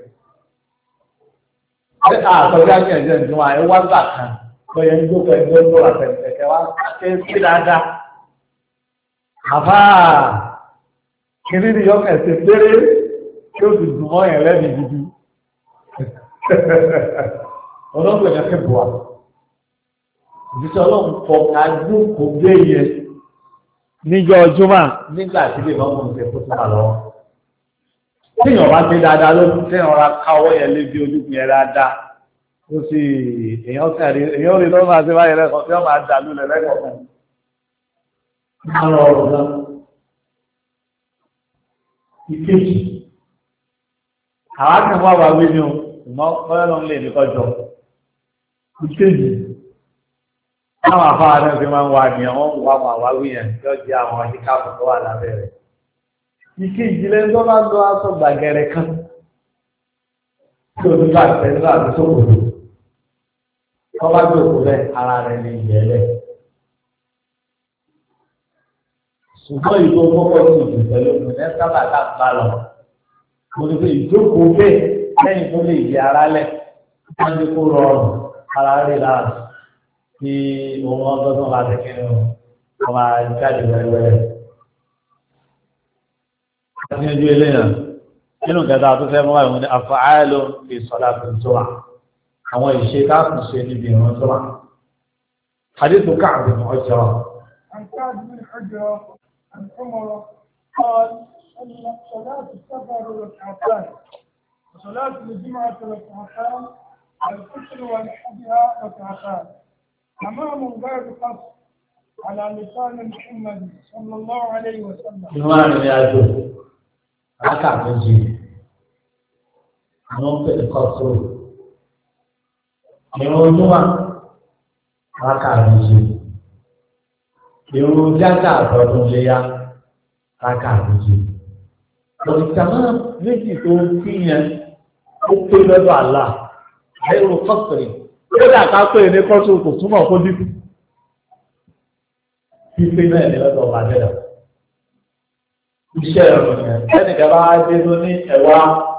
Ṣé àtọ́jú àti ẹ̀jẹ̀ ń dún wa ẹ wá gbà kan lọ́yẹ̀ ń gbókò ẹgbẹ́ ń lọ́wọ́ àtẹ̀kẹ́ wá ké sí dáadáa. Àbá kìíní ni yọkẹ̀ ṣe péré tí ó sì dùn mọ́ yẹn lẹ́nu gidi. Ọlọ́gbọ̀n yẹn kẹ́ bọ̀ wá. Ìjíṣẹ́ ọlọ́run kọ kájú kò gbé yẹ níjọ́ Jímọ̀ nígbà tí lè mọ́mọ́ ṣe kó tó wà lọ́wọ́. Tíyàn bá ṣe dáadáa ló tíyàn ra káwọ́ yẹn lébi ojúkùn yẹn dáadáa. Ó sì èèyàn kẹrì èèyàn rí lọ́wọ́ máa ṣe báyìí lẹ́kọ̀ọ́ tí wọ́n máa dà lulẹ̀ lẹ́kọ̀ọ́ kan. Máa rọ ọ̀rọ̀ gan. Ìkejì. Àwa kan wá wá wí ni o, ìmọ̀ bọ́lá ló ń lè ní kọjọ. Ìkejì. Àwọn afárá náà fi máa ń wá ní àwọn wà máa wá wí yẹn tí ó jẹ́ àwọn oníkàwé tó wà lábẹ́ rẹ̀. Ìkejì lẹ́nu tó bá lọ aṣọ gbàgẹ̀rẹ̀ kan. Tí o ní bá tẹ̀lé àti sókòtò. Wọ́n bá gbé òkú bẹ́ẹ̀ ara rẹ̀ ní ìyẹ́lẹ̀. Ṣùgbọ́n ìlú kọ́kọ́ sí ìlú pẹ̀lú òmìnira sábà ká bá lọ. Mo ní pé ìjókòó bẹ́ẹ̀ lẹ́yìn tó lè yẹ ara lẹ̀. Wọ́n ti kó rọrùn ara rẹ̀ láàrín. Tí ohun ọgọ́dún máa ti kiri o, wọ́n máa jáde wẹ́rẹ́wẹ́rẹ́. Láti ojú eléyàn, nínú kẹta tó fẹ́ mọ́ àwọn af'alu fi salati al-jumu'ah. Àwọn ìṣe káàkùn ṣe níbi ìran tó wà. Hadithu Ka'b bin Ujra. عن كعب بن حجرة عن عمر قال صلاة السفر ركعتان وصلاة الجمعة ركعتان والفطر والحدية ركعتان أمام غير قصر على لسان محمد صلى الله عليه وسلم. إمام يعجب ركع méjì àwọn pẹ̀lú kọ́sùrù ìrun júmọ̀ rákà méjì ìrun jágà àtọ́dún léyà rákà méjì lọ́dìtàmá méjì tó ń kíyàn ó pé lọ́dọ̀ àlá ẹ̀rù kọ́sùrù ó dà ká pé ní kọ́sùrù kò túmọ̀ kó dínkù pípé náà ní lọ́dọ̀ ọba dẹ́dà. Iṣẹ́ ọ̀rọ̀ yẹn lẹ́nìkan bá dé tó ní ẹ̀wá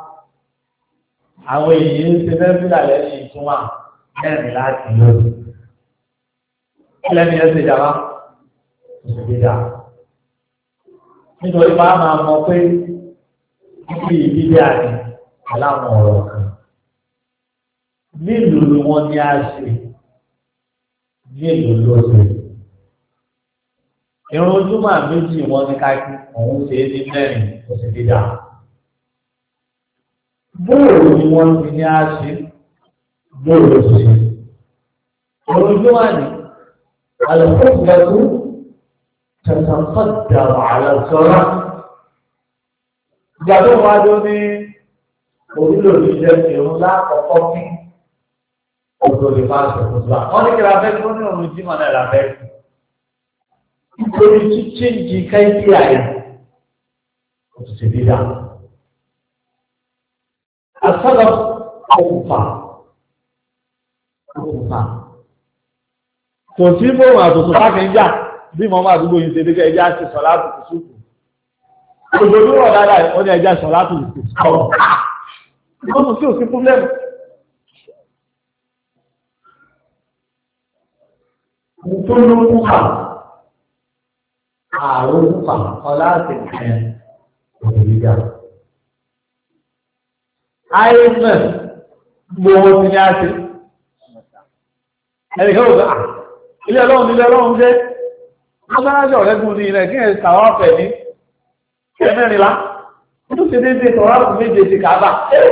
àwọn èyí ń ṣe mẹ́fìlà lẹ́yìn ìtumà mẹ́rin láti lórí. Lẹ́nu yẹn ṣe jàmbá òṣèlú dà. Nítorí bá máa mọ pé ibi ìdílé àní aláwọn ọ̀rọ̀ kan. Nílùú ni wọ́n ní á ṣe, nílùú ló ṣe. Ìrun ojúmọ́ méjì wọn ní káàkiri òun ṣe é ní mẹ́rin kò sì dídá. Bóòlù ni wọ́n ti ní àṣẹ bóòlù ṣe. Ìrun ojúmọ́ ni àlùfóòfù tẹ̀sán fọ́dà àlọ́sọ́rọ́. Ìgbà tó wá ló ní orílẹ̀ òní jẹ́ ìrun lákọ̀ọ́kọ́ kí ọ̀dọ́ lè máa ṣẹ̀kọ́ sí wa. Wọ́n ní kí la fẹ́ kí wọ́n ní òun jímọ̀ náà la fẹ́ kí. Nítorí chíńjì káyí àyà òtútù dídá. Àsọ́dọ̀ òkùnfà òkùnfà. Kò sí bóun àtòtò pákẹ́ńjà bí mọ́mọ́ àdúgbò yìí ṣe dé kẹ́ ẹjá ti sọ láti kù sùkù. Òjòdú rọ̀ dáadáa ó ní ẹjá sọ láti kù sùkù. Wọ́n mú sí òsì púpọ̀lẹ́mù. Nítorí ó kú kà. Àrùn fà ọlá àti ìkẹyìn òmìnira. Àìsàn gbogbo ti ní àṣẹ. Ẹnìkan ò gbà, ilé ọlọ́run nílé ọlọ́run jẹ́, wọ́n sárájọ́ ọ̀rẹ́gùn ní ilẹ̀ kí ẹ̀ sàwọ́ ọ̀fẹ́ ní ẹ̀mẹ́rìnlá. Ó tún ṣe déédéé tọ́rọ àrùn méje ti kàábà.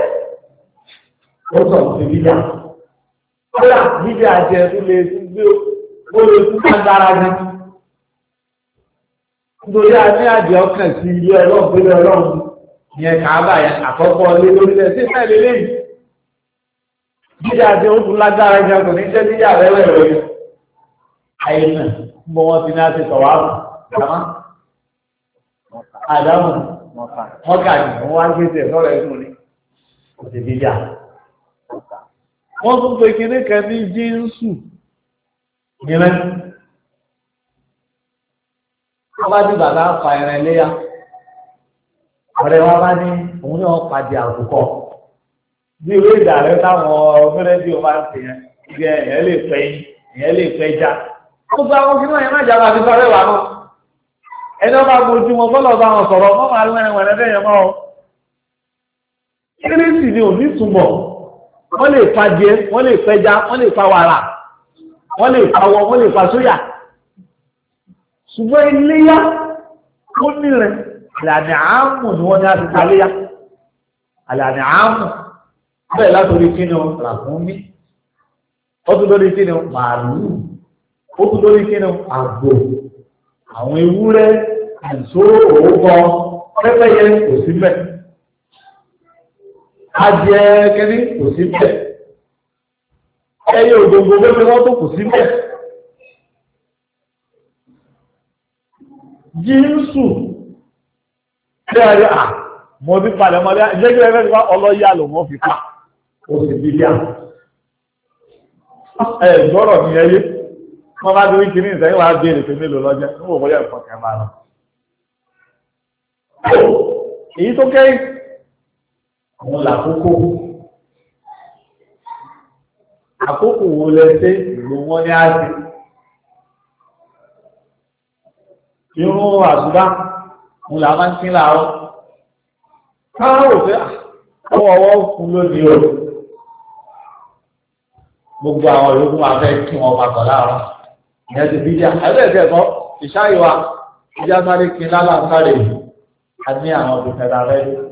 Ó sọ sí bíjà. Kọ́lá bíjà àti ẹ̀sùn lè gbé ó lè tún kágbára gan. Nítorí a ní àjẹ́ ọkàn sí ilé ọlọ́run pé ilé ọlọ́run yẹn kàábà yẹn àkọ́kọ́ ilé lórílẹ̀ sí fẹ́ lélẹ́ yìí. Jíjà àti oṣù lágbára ẹja kò ní jẹ́ jíjà rẹ̀wẹ̀ rẹ̀. Àìsàn gbọ́ wọn ti ní àti sọ̀wá àmá. Àdámù mọ́kà ní wọ́n wá ń gbé tẹ̀ sọ́rọ̀ ẹ̀sùn ní kò sì jíjà. Wọ́n tún pe kinní kan ní jíńsù nílẹ̀. Wọ́n bá di bàbá fa ẹran iléyà ọ̀rẹ́ wa bá ní òun ní wọn pàdé àkùkọ bí ìwé ìdàrẹ́ táwọn mẹ́rẹ́dì wọn bá ń sèyàn ìgbẹ́ ẹ̀yẹ́ lè fẹ́ yín ẹ̀yẹ́ lè fẹ́ já gbogbo àwọn kí wọ́n yẹn má jábọ̀ àti sọ́rẹ́ wà náà ẹni wọ́n bá gbójú wọn bọ́lọ̀ bá wọn sọ̀rọ̀ wọ́n máa lẹ́rìn wẹ̀rẹ́ bẹ́ẹ̀ yẹn mọ́ ọ. kérésì ni ò ní túmọ̀ wọ́n lè fa jẹ wọ́n lè fẹja wọ́n lè fa wàrà wọ́n lè fa wọ wọ́n lè fa sóyà ṣùgbọ́n iléyà ó nílẹ̀ àlàní àámù ni wọ́n ní á ti ta léyà àlàní àámù bẹ́ẹ̀ látòrí kí ni ràkúnmí ó tún lórí kí ni màálùú ó tún lórí kí ni àgbò àwọn ewúrẹ́ àìsóró òwúkọ pẹ́pẹ́yẹ kò sí bẹ́ẹ̀ adìẹ kẹ́ni kò sí bẹ́ẹ̀ ẹyẹ òdòdó pẹ́pẹ́ wọ́n tó kò sí bẹ́ẹ̀ jíńsù ṣé ẹ̀rí à mo ti palẹ̀ mọ́lẹ́ ìjẹ́gbẹ́ ẹgbẹ́ ti wá ọlọ́yà ló wọ́n fi pa ó sì bí díà ẹ̀ gbọ́rọ̀ ní ẹyẹ wọ́n bá dúró kìíní ìsẹ́yìn wá béèrè pé mélòó lọ́jẹ́ ní òwò yẹ nǹkan kẹ́ máa lọ. èyí tó kẹ́yìn àwọn làkókò àkókò wo lẹ ṣe ìlú wọn ní àṣì irun àṣùbá mo là máa ń kí láàárọ̀ káwọn ò fẹ́ ọwọ́ ọwọ́ fún lónìí o gbogbo àwọn yòókù máa fẹ́ kí wọn papọ̀ láàárọ̀ ìyẹn ti bí díà ẹgbẹ́ ẹ̀kọ́ ìṣáyíwá ìjà sáré kí lálá sáré a ní àwọn òbítẹ̀dà rẹ̀ ní.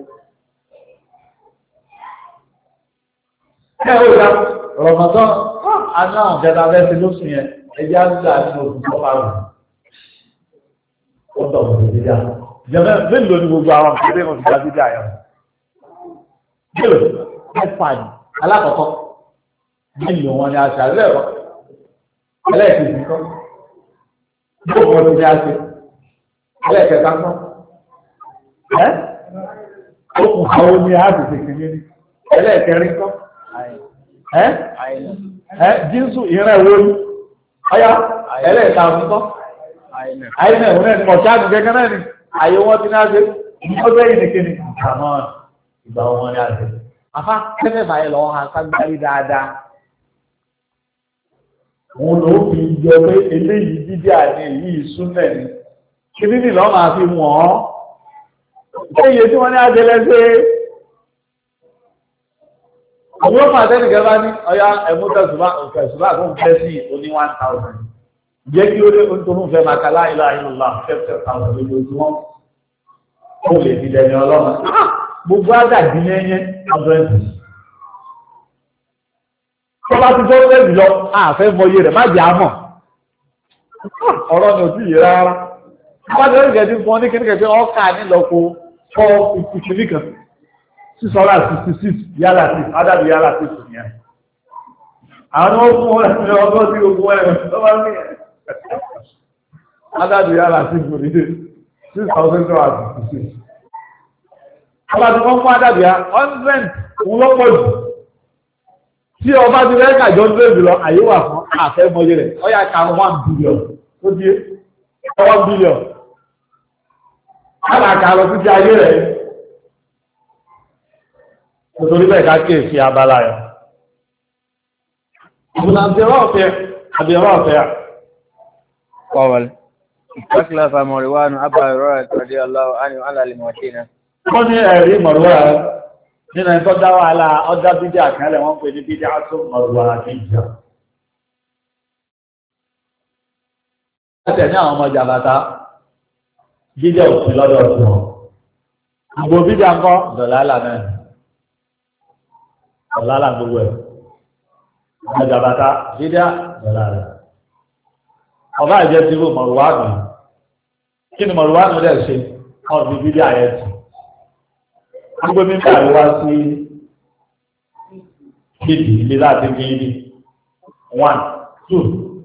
ẹ ó ya rọ̀mọ̀tọ́ a ní àwọn òbítẹ̀dà rẹ̀ ti lóṣù yẹn ẹjẹ́ àgbà nínú òbí tó bá rù ó tọ̀ òbí díà ìjọba mélòó ni gbogbo àwọn òbítẹ̀dà wọn ti dá díà yẹn mélòó mẹ́fà ní alákọ̀ọ́kọ́ mélòó wọn ni a ṣàlẹ́ ẹ̀kọ́ ẹlẹ́ẹ̀kejì kọ́ yóò wọ́n ti ní àṣẹ ẹlẹ́ẹ̀kẹta kọ́ ẹ́ okùn àwọn ní àdìsí kìíní ní ẹlẹ́ẹ̀kẹrin kọ́ ẹ́ ẹ́ jínsù ìrìn ẹ̀wọ́ ní ọyá ẹlẹ́ẹ̀ka kọ́ àìnà ẹ̀wọ̀n náà ni mọ̀ṣáàdù gẹ́gẹ́ náà ni àyè wọ́n ti ní àṣẹ ìgbọ́gbẹ́ yìí nìkan ni àmọ́ ìgbà wọn ní àṣẹ afá kẹ́fẹ́ báyìí lọ́wọ́ akágbárí dáadáa wọn ló fi jọ pé eléyìí dídí àní èyí ìsúnlẹ̀ ni kí nídìí lọ́ máa fi wọ́n ṣé iye tí wọ́n ní àjẹlẹ́sẹ̀ àwọn ọmọ àtẹnìkẹ́ bá ní ọyá ẹ̀mú tẹ̀sùbá tẹ̀sùbá tó ń fẹ́ sí oní one thousand jẹ́ kí ó dé nítorí fẹ́ máa kálá ìlà ìlú la fẹ́fẹ́ thousand lójoojúmọ́ ó lè fi dẹ̀ni ọlọ́run gbogbo àdàdì lẹ́yìn ọdún tọ́lá ti tó lẹ́bí lọ àfẹ́ mọye rẹ̀ má jẹ́ àmọ̀ ọ̀rọ̀ ni ò tí yìí rárá wọ́n tẹ́lẹ̀ gẹ̀ẹ́dì fún ọ ní kíníkẹ́ pé ọkà nílọ́pọ̀ four fifty nìkan six hundred sixty six yálà six adájú yálà six nìyẹn àwọn ọmọ fún wọn ní ọgọ́ sí ogun ẹ̀ lọ́wọ́ ní ẹ̀ adájú yálà six nìyẹn six thousand two hundred sixty six ọba tí wọ́n fún adájú yá hundred òun lọ́pọ̀ jù tí ọba ti rẹ́ kàjọ ń lóòbí lọ àyè wà fún àfẹ́ mọ́yé rẹ̀ ó yá ka one billion ó di one billion alága lọ títí ayé rẹ̀ nítorí bẹ́ẹ̀ ká kéèsì abala rẹ̀ ìbùnà àti ẹ̀rọ ọ̀fẹ́ àbí ẹ̀rọ ọ̀fẹ́ قال اختلف مروان أبا هريرة رضي الله عنه على المدينة. wọ́n ní ẹ̀rí mọ̀rúwá nínú ẹ̀kọ́ dá wàhálà ọjà bídíà kálẹ̀ wọ́n pè ní bídíà tó mọ̀rúwá àti ìjà. wọ́n tẹ̀ ní àwọn ọmọ jàbàtà bídíà òsì lọ́dọ̀ sí wọn. àgbo bídíà ńkọ́ dọ̀làlà náà dọ̀làlà gbogbo ẹ̀. ọmọ jàbàtà bídíà dọ̀làlà. ọba ìjẹ́ ti rú mọ̀rúwá nù. kí ni mọ̀rúwá nù dẹ̀ ṣe? wọ́n fi bídíà yẹn tì. gbogbo mímọ̀ àríwá sí kéèdì ilé láti gírí one two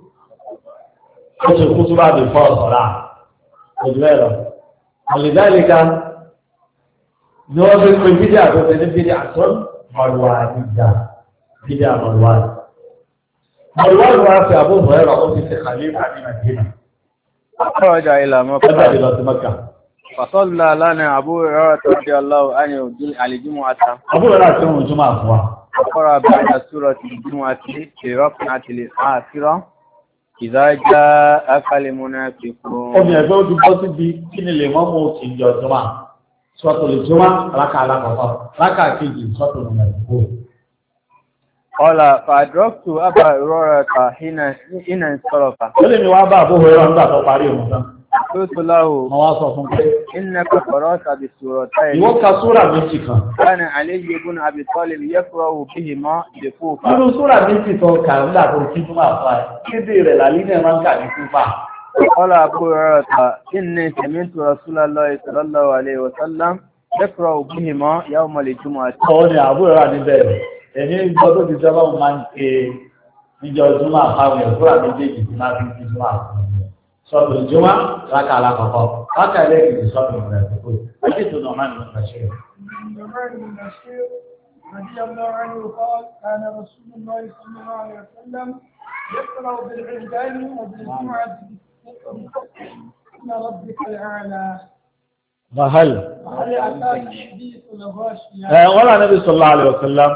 ó ṣe kú tó bá dé fọ́ ọ̀sọ̀rá ojú ẹ̀rọ àlèdáìlẹ́ka ni wọ́n fi pé fídíò àtọ́tẹ́ ní fídíò àtọ́ mọ̀lúwà ìjà fídíò mọ̀lúwà mọ̀lúwà ni wọ́n fi àbúrò ẹ̀rọ ó fi ṣe kàlífà ní nàìjíríà ọjà ìlànà ọjà ìlọ sí mọ́kà فصلى لنا أبو هريرة رضي الله عنه الجمعة. أبو هريرة كم الجمعة فوا. وقرأ بعد سورة الجمعة في ركعة الآخرة إذا جاءك المنافقون. Omi ẹgbẹ́ ojú bọ́ síbi kí ni lè mọ́ mú ti jọ jọmọ́. Sọ́tò lè jọmọ́ rákà alákọ̀ọ́kọ́, rákà kejì sọ́tò lè mọ̀. قال فأدركت أبا هريرة حين حين انصرف. Ó lè mi wá bá Abu Hurairah nígbà tó parí òun tán. قلت له Mo wá sọ fún pé. إنك قرأت بالسورتين. Ìwọ ka súrà méjì kan. كان علي بن أبي طالب يقرأ بهما بكوفة. Nínú súrà méjì tó kà nígbà tó kí fún àfa ẹ̀. Kéde rẹ̀ làlí náà máa ń kà ní Kúfà. قال أبو هريرة إني سمعت رسول الله صلى الله عليه وسلم يقرأ بهما يوم الجمعة. Ọ̀ọ́ ni Abu Hurairah níbẹ̀. Ẹni gbọ́ tó ti sọ́lá wọn máa ń ké níjọ Júmọ̀ àfáwọn ẹ̀fúrà méjèèjì tí máa fi fi Júmọ̀ àfáwọn. Sọ́tò Júmọ̀ rákà alákọ̀ọ́kọ́, rákà ẹlẹ́kìtì sọ́tò rẹ̀ tó kó. Láti tó nà máa ń lọ ṣe. رضي الله عنه قال كان رسول الله صلى الله عليه وسلم يقرأ بالعيدين وبالجمعة إن ربك الأعلى. وهل وهل أتاك حديث الغاشية؟ ẹ wọ́n rà Nabi sallallahu alaihi wasallam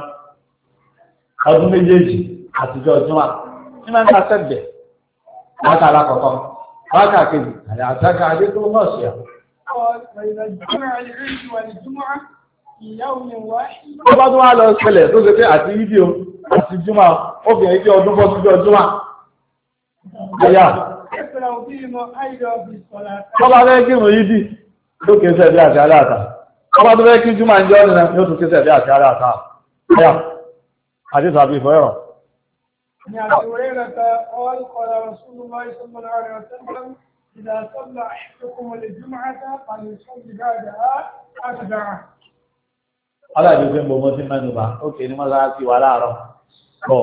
ọdún méjèèjì àtijọ́ Júmọ̀ ní máa ń ta sẹ́gbẹ̀ rákà alákọ̀ọ́kọ́ rákà kejì àti àtàkà àdékùn náà ṣe à. قال فإذا اجتمع العيد والجمعة في يوم واحد. Ó bá tún wá lọ ṣẹlẹ̀ tó ṣe pé àti fídíò àti Júmọ̀ obìnrin jẹ́ ọdún bọ́ síjọ́ Júmọ̀. Ẹ̀yà. يقرأ بهما أيضا في الصلاة. Wọ́n bá fẹ́ kí ìrùn yìí dì lókè sẹ́bí àti aláàtà. Wọ́n bá tún fẹ́ kí Júmọ̀ ń jẹ́ ọ̀nà yóò tún ké sẹ́bí àti aláàtà. Ẹ̀yà. Àti tàbí ìfọ̀ẹ́rọ̀. عن أبي هريرة قال قال رسول الله صلى الله عليه وسلم إذا صلى أحدكم الجمعة فليصلي بعدها أربعة. Aláàbí pé mo mọ́ sí mẹ́nu bá, ó kè ní mọ́sáàsì wà láàárọ̀. Bọ̀.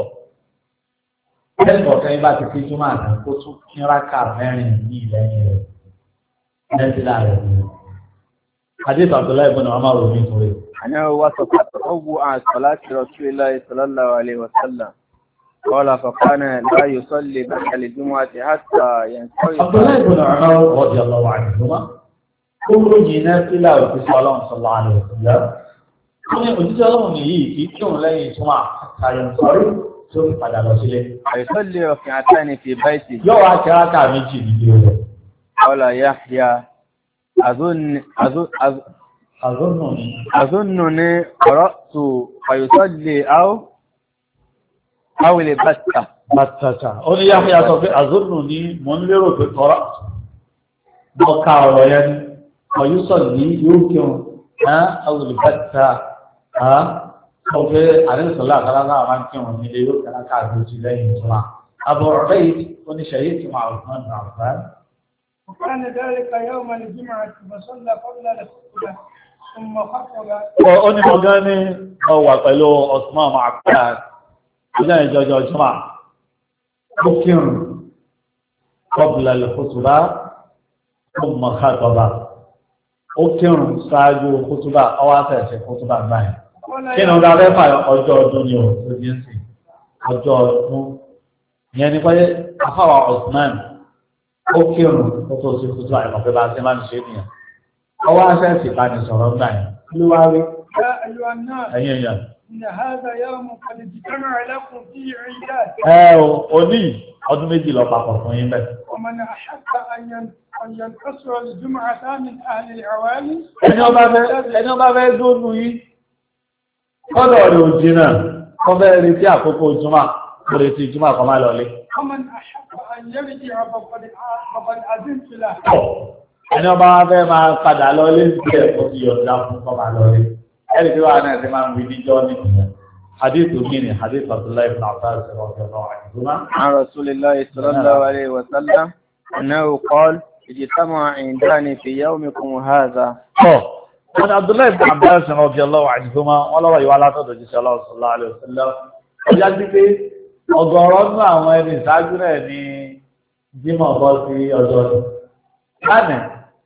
Ẹ̀sọ̀ kẹ́yìn bá ti fi Júmọ̀ àná kó tún kí rákà mẹ́rin ní ìlẹ́yìn rẹ̀. Nẹ́sílà rẹ̀ ni. Hadith Abdullahi ibn Umar rò ní ìtòrè. أنه وصف تطوع صلاة رسول الله صلى الله عليه وسلم قال فكان لا يصلي بعد الجمعة حتى ينصرف. Abdullahi ibn Umar radiyallahu anhuma kúrò yìí nẹ́sílà òfin Ọlọ́run sallallahu alaihi wasallam. Wọ́n ní òjíṣẹ́ Ọlọ́run nìyí kì í kírun lẹ́yìn Júmọ̀ àtàyàn sọ́rí tó fi padà lọ sílé. ويصلي ركعتين في بيته. Yóò wá kí rákà méjì nílé rẹ̀. قال يحيى أظن أظن Àzọ́nùní. أظنني قرأت فيصلي أو أو البتة. Bàtàtà. Ó ní Yahya sọ pé àzọ́nùní mò ń lérò pé tọ́rọ. Mo ka ọ̀rọ̀ yẹn ní. Ọ̀yúsọ̀ ní yóò kírun. Àwọn bàtà. Sọ pé àrísọ̀lá àkàràkà máa ń kírun nílé yóò kẹ́ra káàdùn lẹ́yìn ìtura. Abu Ubayd ó ní ṣẹ̀yí tí máa rùn náà nàfẹ́. وكان ذلك يوم الجمعة فصلى قبل الخطبة ثم خطب. Ó ní mo gán ní ọwà pẹ̀lú Osman Ma'akar, ó jẹ́ ìjọjọ Jùmọ̀. Ó kírun qabla al-khutbah thumma khataba. Ó kírun ṣáájú khutba, ọwá tẹ̀sẹ̀ khutba báyìí. Kí ni ọdá fẹ́ fà ọjọ́ ọdún ni ó tó bí ń sìn? Ọjọ́ ọdún. Ìyẹn ni pé afáwà Osman ó kírun ó tó sí khutba ìmọ̀ pé bá ṣe máa ń ṣe nìyẹn. Ọwọ́ aṣẹ́sì bá ní sọ̀rọ̀ gbà yẹn. Ló wá rí. يا أيها الناس Ẹ̀yin èèyàn. إن هذا يوم قد اجتمع لكم فيه عيدان. Ẹ o, òní ọdún méjì lọ papọ̀ fún yín bẹ́ẹ̀. ومن أحب أن ين- أن ينتصر الجمعة من أهل العوالي. Ẹni ọba fẹ́ ẹni ọba fẹ́ dónú yín. Kọ́dọ̀ rẹ̀ ò jìnnà. Wọ́n fẹ́ retí àkókò Júmọ̀. Kò retí Júmọ̀ kan máa lọlé. ومن أحب أن يرجع فقد فقد أذنت له. Ẹni ọba fẹ́ máa padà lọlé sí ẹ̀kọ́ ti yọ̀ǹda fún kọ́ máa lọlé. Ẹni tí wàá náà ti máa ń wí níjọ́ nìyẹn. Hadithu mi ni hadith Abdullahi ibn Abbas radiyallahu anhuma. عن رسول الله صلى الله عليه وسلم أنه قال اجتمع عندنا في يومكم هذا. Ọ̀ wọ́n ni Abdullahi ibn Abbas radiyallahu anhuma wọ́n lọ́wọ́ ìwà látọ̀dọ̀ jíṣẹ́ Allah sallallahu alaihi wasallam. Ó yá sí pé ọ̀gọ̀rọ̀ nínú àwọn ẹni ìṣáájú rẹ̀ ní Jímọ̀ bọ́ sí ọjọ́ ọdún. Lánàá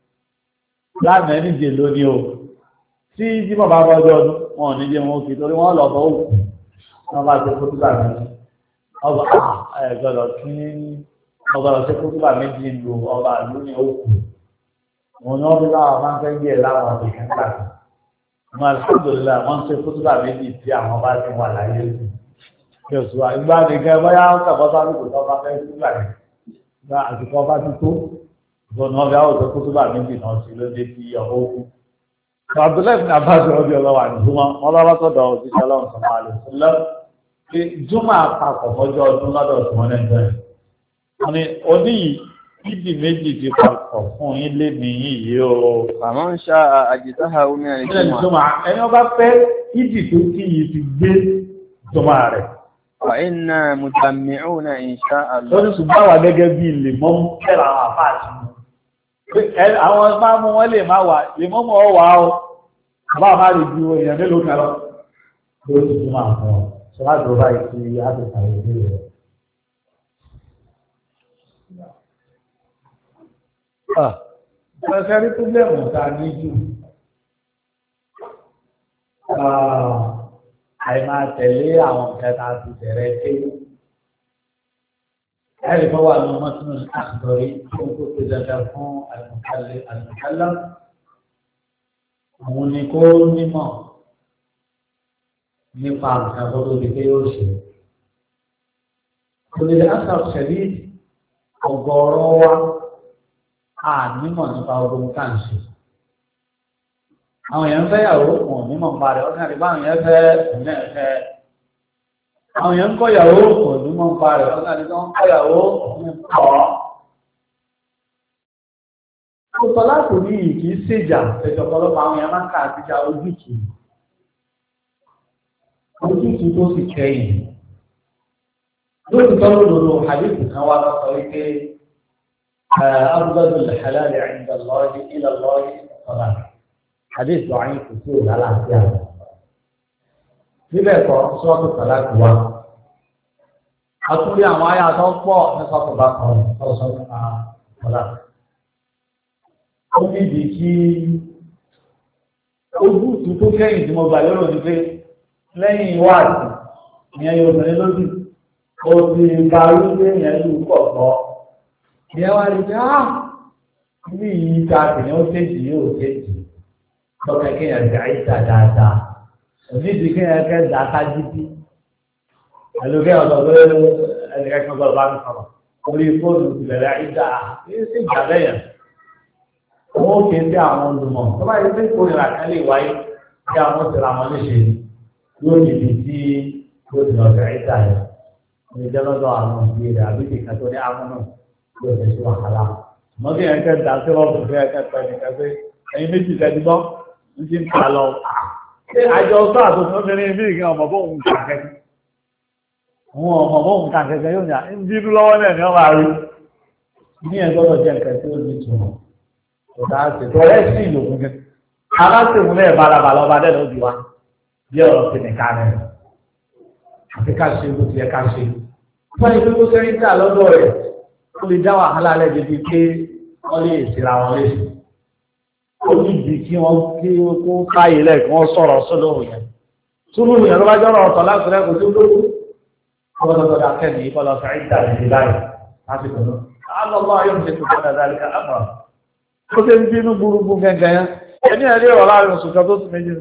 lánàá níje lónìí o. Tí Jímọ̀ bá bọ́ ọjọ́ ọdún, wọn ò ní jẹ́ wọn fi torí wọ́n lọ bọ́ òkú. Wọ́n bá ṣe kótóbà méjì. Ọba ẹ̀ gbọ́dọ̀ kí ọgbọ́dọ̀ ṣe kótóbà méjì lu ọba ìlú ní òkú. wọn ni wọ́n fi láwọn máa ń fẹ́ yẹ láwọn ọ̀dọ̀ kan pàtó wọn alhamdulillah wọ́n ń ṣe kútúbà méjì tí àwọn bá ti wà láyé sí kí o sọ ìgbà nìkan bóyá kàbọ́ bá lùkù tó bá fẹ́ kútúbà rẹ̀ gba àsìkò bá ti tó ìbọn náà bí àwọn òṣèlú kútúbà méjì náà sí lóde tí ọkọ̀ òkú. Abdullahi bin Abbas rọ́bì ọlọ́wà ní Juma wọn lọ́wọ́ sọ̀dọ̀ òṣìṣẹ́ ọlọ́run sọ̀rọ̀ àlè sílẹ̀ pé Juma àpapọ̀ fọjọ́ ọdún lọ́dọ̀ tí wọ́n lẹ́gbẹ̀ẹ́ rẹ̀. wọ́n ní oní yìí bíbí méjì ti papọ̀ fún yín lé nìyí yìí o. àmọ́ ń ṣá àjẹsáhà omi àrẹ Juma ẹni ọba fẹ́ ìdì tó kí yìí ti gbé Juma rẹ̀. wà iná mùtàmíhùn náà ń ṣá àlọ́. ó ní ṣùgbọ́n wà gẹ́gẹ́ bí lè mọ́ kẹ́ra àwọn àfáàtì àwọn máa mú wọn lè máa wà lè mọ́ mọ́ wà ó bá máa lè ju èèyàn mélòó kan lọ tó ti tún máa fún ọ ṣe láti rọ báyìí sí àtìkà ìdí rẹ. Ọ̀sẹ̀ rí pílẹ̀mù ta ní jù àìmáa tẹ̀lé àwọn kẹta ti bẹ̀rẹ̀ kéwù. Ẹ̀rí kan wà ní mọ́tún àkùdọ̀rí tó ń kó pé dandan fún àlùkálá. Àwọn ni kó nímọ̀ nípa nǹkan tó tóbi pé yóò ṣe. Kò lè àṣà òṣèlú ọ̀gọ̀ọ̀rọ̀ wa à nímọ̀ nípa ọdún tá à ń ṣe. Àwọn èèyàn fẹ́ yàwó wọn nímọ̀ nípa rẹ̀ ọ̀sán àdìbá àwọn èèyàn fẹ́ ẹ̀mẹ́ ẹ̀fẹ́. Àwọn èèyàn ń kọ́ ìyàwó kò ní mọ́ ń pa rẹ̀ ọ̀nà àti wọ́n ń kọ́ ìyàwó ní kọ́. Ọ̀pọ̀ láti rí kì í ṣèjà ẹ̀jọ̀ ọ̀pọ̀lọpọ̀ àwọn èèyàn máa ń kà àtijọ́ ojútùú. Ojútùú tó sì kẹ́yìn. Lóòótọ́ lòdòdó àdéhùn kan wá lọ sọ wípé abúgbàdo halal inda Allah ila Allah ọ̀la. Àdéhùn àyìn kò sí òlà láti àwọn. Níbẹ̀ kọ́ sọ́ọ̀tù tàlákì wa. Àtúndì àwọn ayé àtọ́ pọ̀ ní sọ́ọ̀tù bá kan ọ̀sán nípa ọ̀la. Ó níbi kí ojútùú tó kẹ́yìn tí mo gbà lérò ní pé lẹ́yìn ìwádìí ìyẹn yóò bẹ̀rẹ̀ lójú. Ó ti gba wípé ìyẹn yóò pọ̀ gbọ́. Ìyẹn wá rí pé á ní ìyí ta kìnìún ó tèjì yóò tèjì. Lọ́kẹ́ kéèyàn gbà ìta dáadáa. Ònídìí kí ẹ kẹ́ dà ká jíjí. Ẹlòmíì ọ̀dọ̀ ló ẹnìkan kan gbọ́dọ̀ bá mi sọ̀rọ̀. Orí fóònù ìbẹ̀rẹ̀ ìdá kí sì gbà bẹ́yẹn. Owó kì í sí àwọn olùmọ̀. Tó bá yẹ kí ìkórìíra kan lè wáyé kí àwọn ti ra wọn léṣe yóò níbi tí yóò ti lọ bẹ̀rẹ̀ ìdá yẹn. Ní ìjẹ́ lọ́dọ̀ àwọn òbí rẹ̀ àbí kìkan tó ní amúnú yóò fi sí wàhálà. Mọ́ kí ẹ kẹ́ dà sí rọ́ọ̀bù fún ẹ kẹ́ pẹ́ nìkan pé ẹyin méjì tẹ́tí gbọ́ ń ti ń ta lọ. Ṣé àjọ ọ̀sán àtòkùn obìnrin bí ìgbìmọ̀ ọmọ bóun kà kẹ́kẹ́? Àwọn ọmọ bóun kà kẹ́kẹ́ yóò ní à ń bínú lọ́wọ́ náà ní ọmọ àrí. Ní ẹ̀ gbọ́dọ̀ jẹ́ nǹkan tí ó ní ìtumọ̀. Ọ̀tá ṣe tọ́lẹ̀ sí ìlòkùn kẹ́. Aláṣẹ̀mú náà balabàlá ọba dẹ́nu òbí wa bí ọ̀rọ̀ ti nìka rẹ̀. Àti ká ṣe bó ti yẹ ká ṣe. Wọ́n ní pé kó sẹ́yìn dà lọ́dọ̀ rẹ̀ ó lè dá wàhálà lẹ́ débi pé wọ́n lè ṣèrà wọn léṣe. Ó ní ìdí kí wọ́n kí ó káyè lẹ̀ kí wọ́n sọ̀rọ̀ sólóhùn yẹn. Sólóhùn yẹn ló bá jọ́rọ̀ ọ̀tọ̀ láti rẹ̀ kò tó lókù. Wọ́n lọ́dọ̀ dá kẹ́ni yìí kọ́lọ́ fẹ́ ìdá ìdí láì lásìkò náà. Àlọ́gbọ́n ayé mi ti kò padà dálé ká àmọ́. Ó ṣe ń bínú burúkú gẹ́gẹ́ yẹn. Ẹni ẹ̀rí ọ̀rọ̀ láàrin oṣù kan tó tún méjì.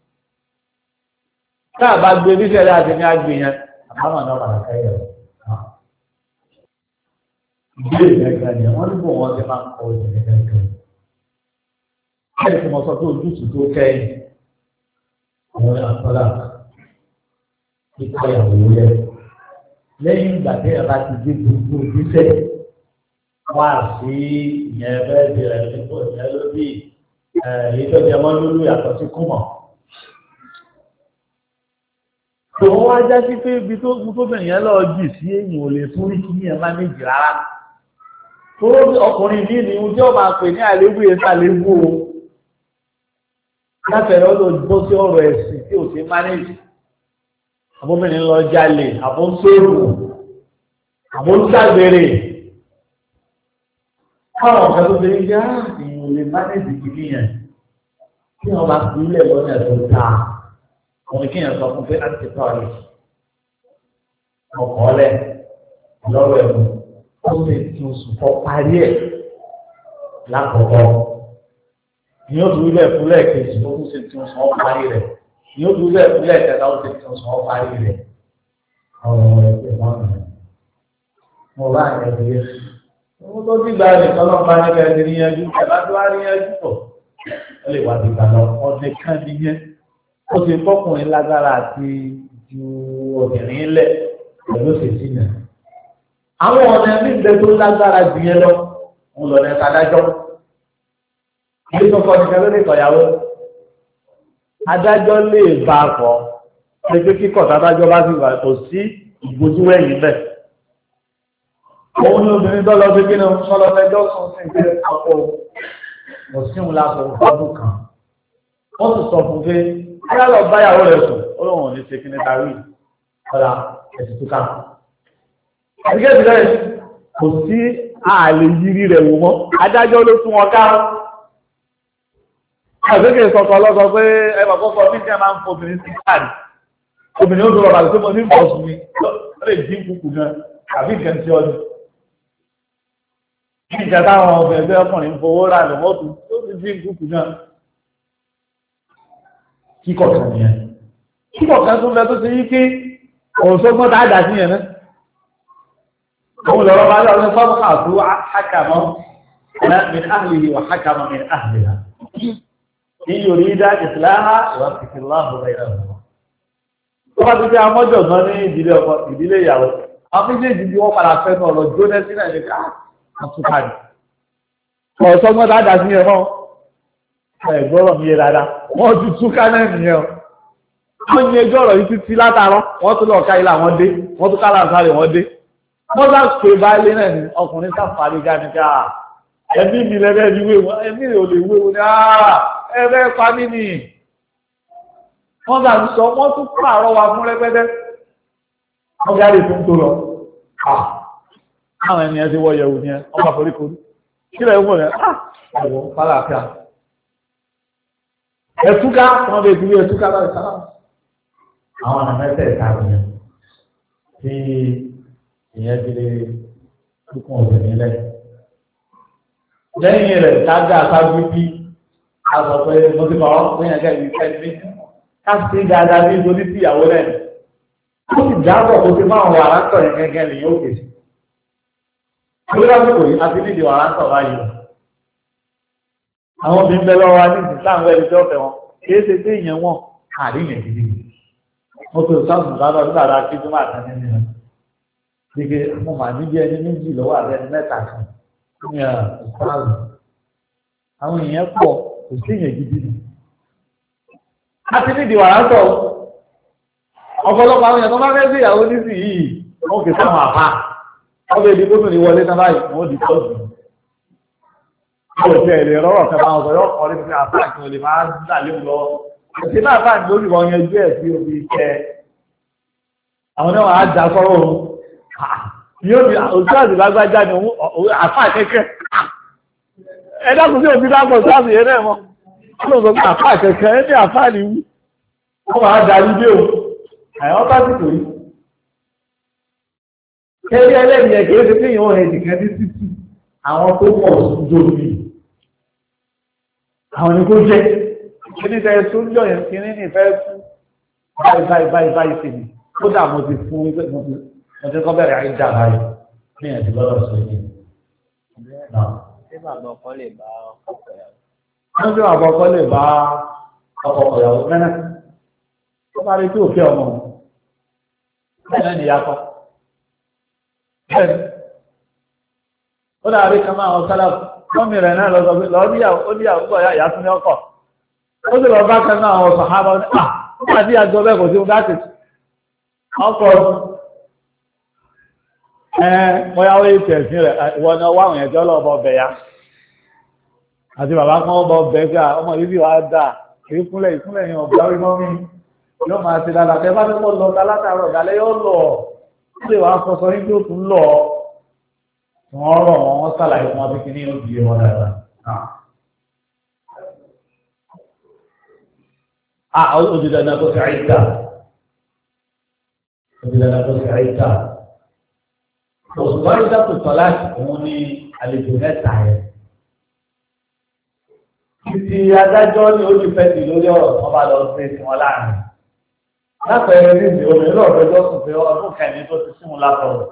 Táà bá gbé bí sẹ́lẹ̀ àti ní àgbè yẹn, àbámọ̀ náà padà kẹ́yẹ̀ rẹ̀. Ìbéèrè gẹ́gẹ́ ni wọ́n ní bò wọ́n ti máa ń kọ ìdílé gẹ́gẹ́. Bẹ́ẹ̀ tí mo sọ pé ojútùú tó kẹ́yìn àwọn àkọlà kíkọ́ ìyàwó yẹ. Lẹ́yìn ìgbà tí ẹ bá ti dé gbogbo ìgbésẹ̀ wá sí ìyẹn bẹ́ẹ̀ bẹ̀rẹ̀ nípò ìyẹn lórí èyí tó jẹ mọ́ lórí yàtọ̀ sí kùmọ̀. Tòun wá já sí pé ibi tó tó bẹ̀rẹ̀ yẹn lọ́ọ́ jì sí èyàn ò lè fún rí kí yẹn má méjì rárá. Tó ọkùnrin ní ni ohun tí ó máa pè ní àléébù yẹn ká léébù o. Láfẹ̀rẹ̀ ọ̀dọ̀ bó sí ọ̀rọ̀ ẹ̀sìn tí ò sí mánéjì. Àbómìnrin lọ jalè, àbóńsóòrò, àbóńsàgbèrè. Káwọn ọ̀gá tó ṣe ń já èèyàn ò lè mánéjì kìíní yẹn. Kí wọ́n bá fi ilẹ̀ lọ́nà tó dáa. Àwọn kéèyàn sọ fún pé láti tọ́ àlè. Ọkọ̀ ọ̀lẹ̀ lọ́wọ́ ẹ̀mú. Ó lè ti oṣù kọ parí ẹ̀ lákọ̀ọ́kọ́. ni ó dúró lẹ̀ fún lẹ́ẹ̀kejì ó tún ṣe tí wọ́n sọ ọ́ parí rẹ̀ ni ó dúró lẹ̀ fún lẹ́ẹ̀kẹta ó ṣe tí wọ́n sọ ọ́ parí rẹ̀ ọ̀rọ̀ ẹgbẹ́ wọn nìyẹn mo bá yẹn bí yẹn mo tó ti gba nìkan lọ́ọ́ bá nípa ẹni níyanjú ẹ̀bá tó wá níyanjú pọ̀ ó lè wá ti gbà lọ ọdún kan nìyẹn ó ti fọkùnrin lágbára àti ju obìnrin lẹ̀ pẹ̀lú òṣèṣì náà àwọn ọ̀nà ẹ̀mí ìgbẹ́ tó lágbára jù yẹn lọ ń lọ ní ẹ̀ka adájọ́ ilé tó kọ́ ní kẹ́lẹ́ lè kọ̀yàwó adájọ́ lè bá a kọ́ pé pé kíkọ̀ tádájọ́ bá sì wà kò sí ìgbójúwẹ̀yìn bẹ́ẹ̀. òun ni obìnrin tó lọ sí kí ni sọlọ fẹjọ́ sùn sí ìgbé àpò mùsùlùmí lásán ọdún kan wọ́n sì sọ fún pé ayálọ̀ báyàwó rẹ̀ sùn ó lóun ò ní ṣe kí ni darí ọ̀la ẹ̀sìn tó kà. àdìgẹ́ ìbílẹ̀ kò sí ààlè yiri rẹ̀ wò mọ́ adájọ́ ló tún wọn ká. àgbékè sọ̀kọ̀ lọ́sọ pé ẹ bàbá kọ́kọ́ bí kí ẹ máa ń fobìnrin sí káàdì obìnrin ó sọ̀rọ̀ bàbá tó mọ ní bọ̀ọ̀sù mi ó lè dín kúkú gan àbí nǹkan tí ọdún. kí ìjà táwọn ọbẹ̀ ẹgbẹ́ ọkùnrin fowó rà lọ́wọ́ tó tó ti dín kúkú gan. kíkọ̀ kan nìyẹn kíkọ̀ kan tó ń bẹ tó ṣe yí pé òṣogbo tá a dà sí yẹn náà. òun lọ́rọ̀ bá lọ́wọ́ fọ́ọ̀mù àtú hákàmọ́ min ahlihi wa hákàmọ́ min ahliha. in yurida islaha yuwaffiqu Allahu baynahuma. tó bá ti fi amọ́jọ̀ gan ní ìdílé ọkọ ìdílé ìyàwó àwọn méjèèjì bí wọ́n padà fẹ́ náà lọ jóná sí náà ní ká àtúkà ní. ọ̀sọ́gbọ́n tá a dà sí yẹn náà ẹ̀gbọ́rọ̀ mi yé dáadáa wọ́n ti túká náà nìyẹn o. wọ́n ní ẹjọ́ ọ̀rọ̀ yìí títí látàárọ̀ wọ́n tún lọ ká ilé àwọn dé wọ́n tún ká láǹsáré wọ́n dé. wọ́n bá pè báyìí náà ní ọkùnrin sáfàrí gani ká ẹbí mi lẹ́bẹ̀ẹ́ ní wéwu ẹbí rẹ̀ ò lè wéwu ní ẹbẹ́ pa mí nì. wọ́n bá sọ wọ́n tún pààrọ̀ wa fún rẹ́pẹ́tẹ́. wọ́n jáde tó ń tó lọ. àwọn ènìyàn ti wọ yẹ̀wù ni ẹ wọ́n bá forí korí. kí lẹ̀ ń wọ̀ yẹn ẹ̀wọ̀n pálàfíà. ẹ̀túká wọ́n bẹ ìdílé ẹ̀túká láti sáà. àwọn ọ̀nà mẹ́tẹ̀ẹ̀ta ni tí ìyẹn ti lè túkùn obìnrin lẹ̀. lẹ́yìn rẹ̀ kájà sáájú bí a sọ pé mo ti kọ́ ọ́ fún yẹn kẹ́ ìwé kẹ́ ìwé ká sí dáadáa bí nítorí sí ìyàwó rẹ̀ ó sì dábọ̀ kó ti máa wọ àrántọ̀ yẹn gẹ́gẹ́ lè yóò kèsì. lórí àsìkò yìí a ti nídi wọ àrántọ̀ báyìí. àwọn obìnrin bẹ lọ́wọ́ wa ní ìsìn láwọn ẹni tó fẹ́ wọn kìí ṣe pé ìyẹn wọn àríyàn gidi. mo tó sáàmù lọ́dọ̀ nígbà tá a kí tó máa tán nínú rẹ̀. Dike mo máa níbi ẹni méjì lọ́wọ́ àbẹ ẹni mẹ́ta kan ní ìsáàlù. Àwọn èèyàn pọ̀ kò sí èèyàn gidi nù. A ti nídìí wàrà sọ. Ọ̀pọ̀lọpọ̀ àwọn èèyàn tó bá fẹ́ sí ìyàwó nísìnyìí wọ́n kì í sáwọn àpá. Wọ́n bẹ di gómìnà ní wọlé náà báyìí wọ́n di tọ́jú. Àwọn òṣèré lè rọ́rọ̀ kẹfà ọ̀sọ̀ yóò kọ́ ní àpá kí wọ́n lè máa dà léwu lọ. Àti náà bá ní lórí wọn yanjú ẹ̀ sí omi kẹ. Àwọn náà wàá da sọ́rọ̀ òun yóò bí òṣìṣẹ́ lágbájá ni òun àfá kẹ́kẹ́ ẹ̀dàkùn sí òbí dápọ̀ sáàsì yẹn náà mọ́ ọlọ́run sọ pé àfá kẹ́kẹ́ ẹni àfá ni wú wọ́n máa darí dé o àyàn bá sì kò rí kẹ́rí ẹlẹ́ni ẹ̀ kìí ṣe pé ìwọ̀n ẹ̀dì kan ní títí àwọn tó pọ̀ sójó mi àwọn ni kó jẹ́ kíní tẹ sójó yẹn kíní ní ìfẹ́ fún báyìí báyìí báyìí báyìí sí ni kódà mo ti fún mo ti ẹjọ́ kọ́ bẹ̀rẹ̀ àìjà báyìí ní ẹ̀sìn lọ́rọ̀ sí ẹ̀yìn. Ṣé bàbá ọkọ lè bá ọkọ ìyàwó? Wọ́n tí bàbá ọkọ lè bá ọkọ ìyàwó mẹ́rin. Ó bá rí tí ò fẹ́ ọmọ wọn. Bẹ́ẹ̀ ni ìyá kọ́. Bẹ́ẹ̀ni. Ó dàbí kan máa ń sálà fọ́ọ̀mì rẹ̀ náà lọ́sọ̀ pé lọ́ọ́ níyàwó ó níyàwó pọ̀ ìyá tún ní ọkọ̀. Ó sì lọ bá kan náà àwọn sàhábà ní à ó bá sí àjọ bẹ́ẹ̀ kò sí ohun dáàtì. Ọkọ̀ mọ́yáwó ìtẹ̀sí rẹ̀ wọ́n náà wáwọn ẹ̀jọ́ lọ́bọ̀ bẹ̀ ya àti bàbá kan bọ̀ bẹ̀ gbà ọmọ yìí wá dà kìí kúnlẹ̀ ìkúnlẹ̀ yẹn ọ̀gbá orí mọ́ mi yóò máa ti dáadáa tẹ́ bá ní kó lọ látàrọ̀ ìdálẹ́ yóò lọ ó lè wá sọsọ ní tó tún lọ wọ́n rọ̀ wọ́n wọ́n sàlàyé wọn bí kíní ó di wọn dáadáa. a ó di dandan kó fi àyíká ó di dandan kó fi àyíká. Òṣùwárí dàpọ̀ tọ́lá òun ní àlejò mẹ́ta yẹn. títí adájọ́ ní ojú fẹ́ẹ̀sì lórí ọ̀rọ̀ wọn bá lọ sí sí wọn láàrin lápẹẹrẹ níbi obìnrin náà fẹjọ́ sùn pé ọdún kẹrin tó ti símú látọ̀rọ̀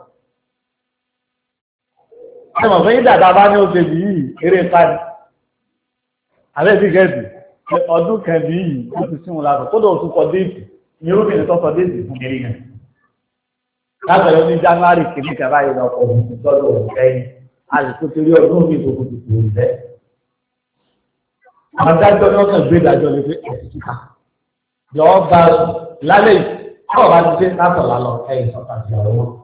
ẹ mọ̀ fún yín dàda bá ní oṣù yìí eré pani àbẹ́ sí gẹ̀ẹ́sì ọdún kẹrin yìí tó ti símú látọ̀rọ̀ kódà oṣù kọ déètì ní obìnrin tó sọ déètì fún kiri yẹn lápẹẹrẹ ní January kìíní kẹfà yìí lọ kọ òun tọ́jú òun kẹ́yìn àsìkò torí ọdún mi tó kù tó kù rẹ̀ adájọ́ ní ọkàn gbé ìdájọ́ lè fi ẹ̀sìn kíkà yọ bá lálẹ́ yìí ọ̀ bá ti dé látọ̀ lálọ́ ẹ̀yìn sọ́kà sí àwọn ọmọ.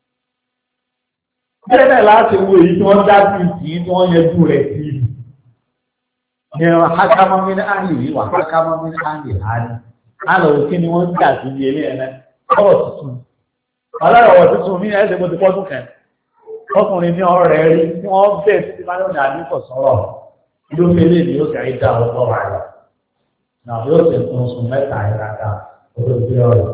bẹ́ẹ̀ náà láti wo èyí tí wọ́n dá sí ìtì tí wọ́n yẹjú rẹ̀ sí i ní hákámọ́ mi ní àlè yìí wà hákámọ́ mi ní àlè àlè àlọ́ òkè ni wọ́n dà sí ilé ẹ̀rẹ́ ọ̀rọ̀ tuntun ọlọ́rọ̀ tuntun mi ẹ̀sẹ̀ mo ti pọ́dún kẹ́ ọkùnrin ní ọ̀rẹ́ rí tí wọ́n bẹ̀ sí máyọ̀nì àdínkọ̀ sọ̀rọ̀ ló fẹ́lẹ̀ ní yóò kẹ́rí dá ọgbọ́ wa rẹ̀ náà yóò sì fún oṣù mẹ́ta ìrànká olóògbé ọ̀rọ̀.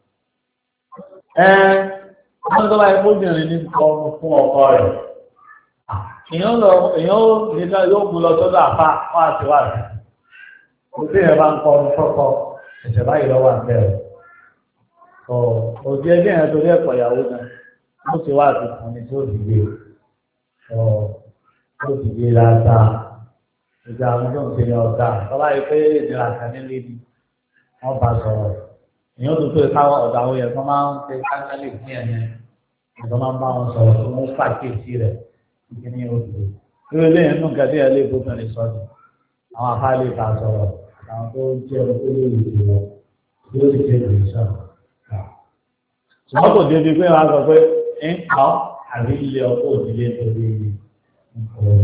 ẹ wọ́n tó bá yẹ kóbìnrin ní kọ́ fún ọkọ rẹ̀ èèyàn lọ èèyàn nígbà yóò mú lọ sọ́dọ̀ àfa wá sí wá rẹ̀ kò sí ẹ̀ bá ń kọ́ fọ́kọ́ ẹ̀sẹ̀ báyìí lọ́wọ́ àbẹ̀rẹ̀ ọ̀ òbí ẹgbẹ́ yẹn torí ẹ̀kọ́ ìyàwó náà ó ti wá sí fún mi tí ó dìde ọ̀ ó dìde dáadáa ìgbà àwọn tó ń ṣe ní ọ̀gá tọ́lá yìí pé ìnira kan nílé ni wọ́n bá sọ̀rọ̀ èèyàn tó pé káwọn ọ̀dà àwọn yẹn tó máa ń ṣe káńtálì fún yẹn yẹn ìjọba máa ń bá wọn sọ̀rọ̀ tó mú pàkíyèsí rẹ̀ kí ní oṣù irú ilé yẹn nù gàdé ẹ̀ lè bófin lè sọ́ọ̀dù àwọn afá lè bá sọ̀rọ̀ àwọn tó jẹ́ ọkọ̀ lè lè lọ yóò sì ṣe lè sọ. ṣùgbọ́n kò débi pé wọ́n á sọ pé ń kọ́ àbí ilé ọkọ̀ òdìlé torí nǹkan.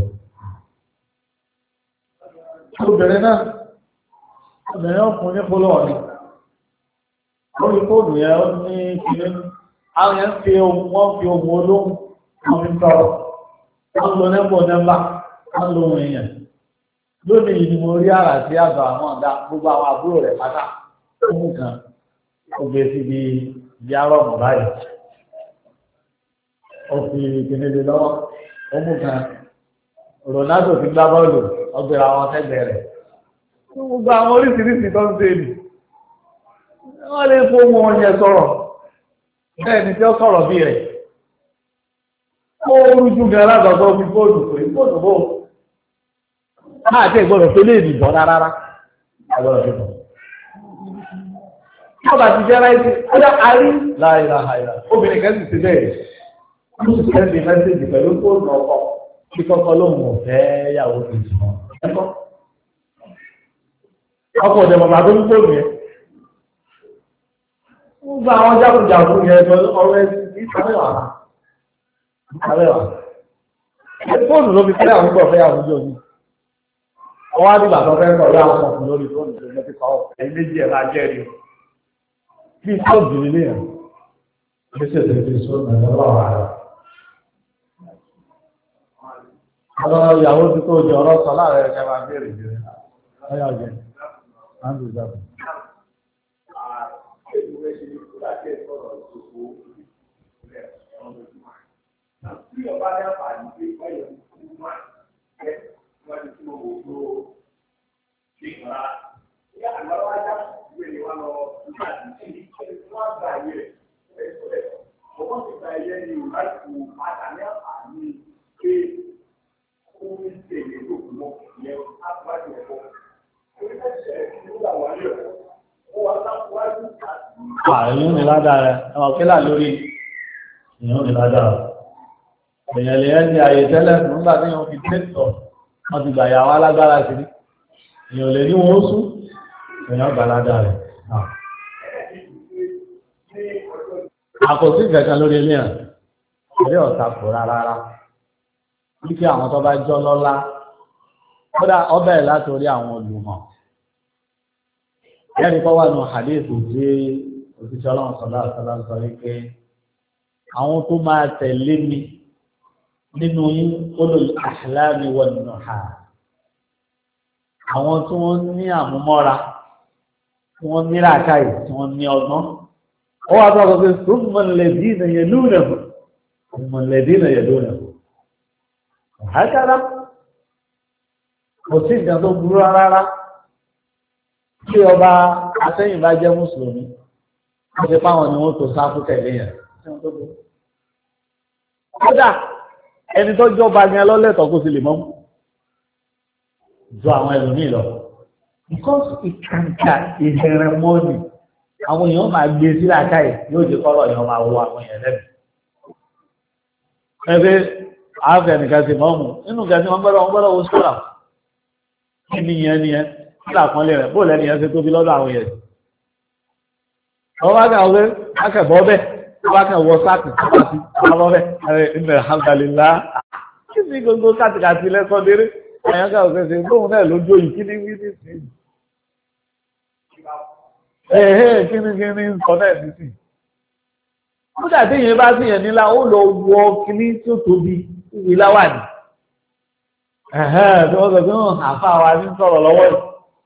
Obìnrin náà, obìnrin ọkùnrin ní polówó ni. Lórí fóònù yẹn ó ní kíní, àwọn yẹn fi ohun wọ́n fi ohun olóhùn wọ́n fi sọ̀rọ̀. Wọ́n lo nẹ́bọ̀ nẹ́mbà, wọ́n lo ohun èèyàn. Lónìí yìí ni mo rí àrà sí àgbà àwọn ọ̀dà gbogbo àwọn àbúrò rẹ̀ pátá. Ohun kan, ó gbé síbi ibi arọ́mù báyìí. Ó fi kíní lé lọ́wọ́. Ohun kan, Ronaldo ti gbá bọ́ọ̀lù ọgbẹ̀rẹ̀ àwọn tẹ́gbẹ̀ rẹ̀. Gbogbo àwọn oríṣiríṣi tó ń ṣe nì. Wọ́n lè fún wọn yẹn sọ̀rọ̀. Bẹ́ẹ̀ ni tí ó sọ̀rọ̀ bí rẹ̀. Ó rújú gan lágbàgbọ́ fi fóònù pé fóònù bò. Máa tẹ́ ìgbọ́dọ̀ pé lè nìbọn rárá. Àgbọ̀dọ̀ fi bọ̀. Tí ọba ti jẹ́ láìsí, ó dá àárí láìláhàìlá. Obìnrin kan sì ti bẹ́ẹ̀. Ó sì sẹ́ndì mẹ́sẹ̀jì pẹ̀lú fóònù ọkọ̀. Kí kọ́kọ́ lóhùn ọ̀fẹ́ yàwó kejì mọ́. Ẹ̀kọ́. Ọkọ̀ ọ̀dẹ̀ bàbá tó ń fóònù yẹn. Ó gba àwọn jákujàku yẹn lọ ọ̀rọ̀ ẹ̀sìn ní ìsàlẹ̀wà. Ìsàlẹ̀wà. Fóònù ló fi fẹ́ àwọn gbọ̀ fẹ́ àwọn ojú omi. Ọwọ́ àdìgbà tó fẹ́ sọ̀rọ̀ àwọn ọkùnrin lórí fóònù tó fẹ́ fi kọ́ ẹ̀yìn méjì ẹ̀ máa jẹ́ rí. Bí sọ́ọ̀bù nílé yẹn. Bí sèṣe fi sọ́ọ̀bù ẹ̀ lọ́wọ́ àrà. Àwọn ìyàwó ti tó jẹ ọ̀rọ̀ sọ láàrẹ ẹ̀kẹ́ máa bèèrè jẹ́ ọyá jẹ́ àndù ìjọba. Ààrùn ní ládàá ẹwà kílà lórí ìyàn ní ládàá. Èèyàn lè ẹ́ ní ààyè tẹ́lẹ̀ nígbà tí wọ́n fi tẹ́tọ̀ wọ́n ti gbàyà àwọn alágbára sí. Èèyàn lè ní wọ́n sún, èèyàn gbà ládàá rẹ̀. Àkòsí ìgbẹ̀kan lórí ilé ẹ̀, ilé ọ̀tá kò rárá. Wípé àwọn tó bá jọ lọ́lá, kódà ọbẹ̀ látorí àwọn olùmọ̀. Ẹ̀rí kọ́ wà nù hadith tí òṣìṣẹ́ ọlọ́run sọ̀lá àṣàlá sọ wípé àwọn tó máa tẹ̀lé mi nínú yín ulul ahlami wan nuha. Àwọn tí wọ́n ní àmúmọ́ra, tí wọ́n ní làákàyè, tí wọ́n ní ọgbọ́n. Ó wà tó ọkọ̀ pé thumma alladhina yalunahu, thumma alladhina yalunahu. Hakadha. kò sí nǹkan tó burú rárá kí ọba Àsẹ́yìn bá jẹ́ mùsùlùmí wọ́n ti fáwọn ni wọ́n tó sáfù tẹ̀lé yẹn. kódà ẹni tó jọba yẹn lọ́lẹ́tọ̀ kó sì lè mọ́ ju àwọn ẹlòmíì lọ because ìkàǹkà ìhẹrẹ mọ́ọ̀nì àwọn èèyàn máa gbé sí làákàyè yóò jẹ́ kọ́rọ̀ èèyàn máa wọ àwọn èèyàn lẹ́nu. ẹgbẹ́ ààfẹ́ nìkan ti mọ́ mu nínú nǹkan tí wọ́n gbọ́dọ̀ wọ́n gbọ́dọ̀ wo sóra kí ni yẹn ni yẹn kí làpọ́nlé rẹ̀ bó lẹ́nu yẹn ṣe tóbi lọ́dọ̀ àwọn yẹn. àwọn bá kàn wọ́n akẹ́bọ̀ bẹ́ẹ̀ wọ́n bá kàn wọ sáàtì sáàtì sáàbọ̀ bẹ́ẹ̀ inna alhamdulillah kí ni gbogbo kàtìkàtì lẹ́kọ̀ọ́ déré àyàn kà ọ̀sẹ̀ ṣe gbóhùn náà lójó yìí kí ni wí ní sí i. ẹ̀ẹ́ kí ni kí ni ń sọ náà ní sí i. kódà tí yẹn bá sì yẹn nílá ó lọ wọ kíní tó tóbi ìwé láwà ní. ẹ̀hẹ́ tí wọ́n sọ pé wọ́n àfa wa ní sọ̀rọ̀ lọ́wọ́ yìí.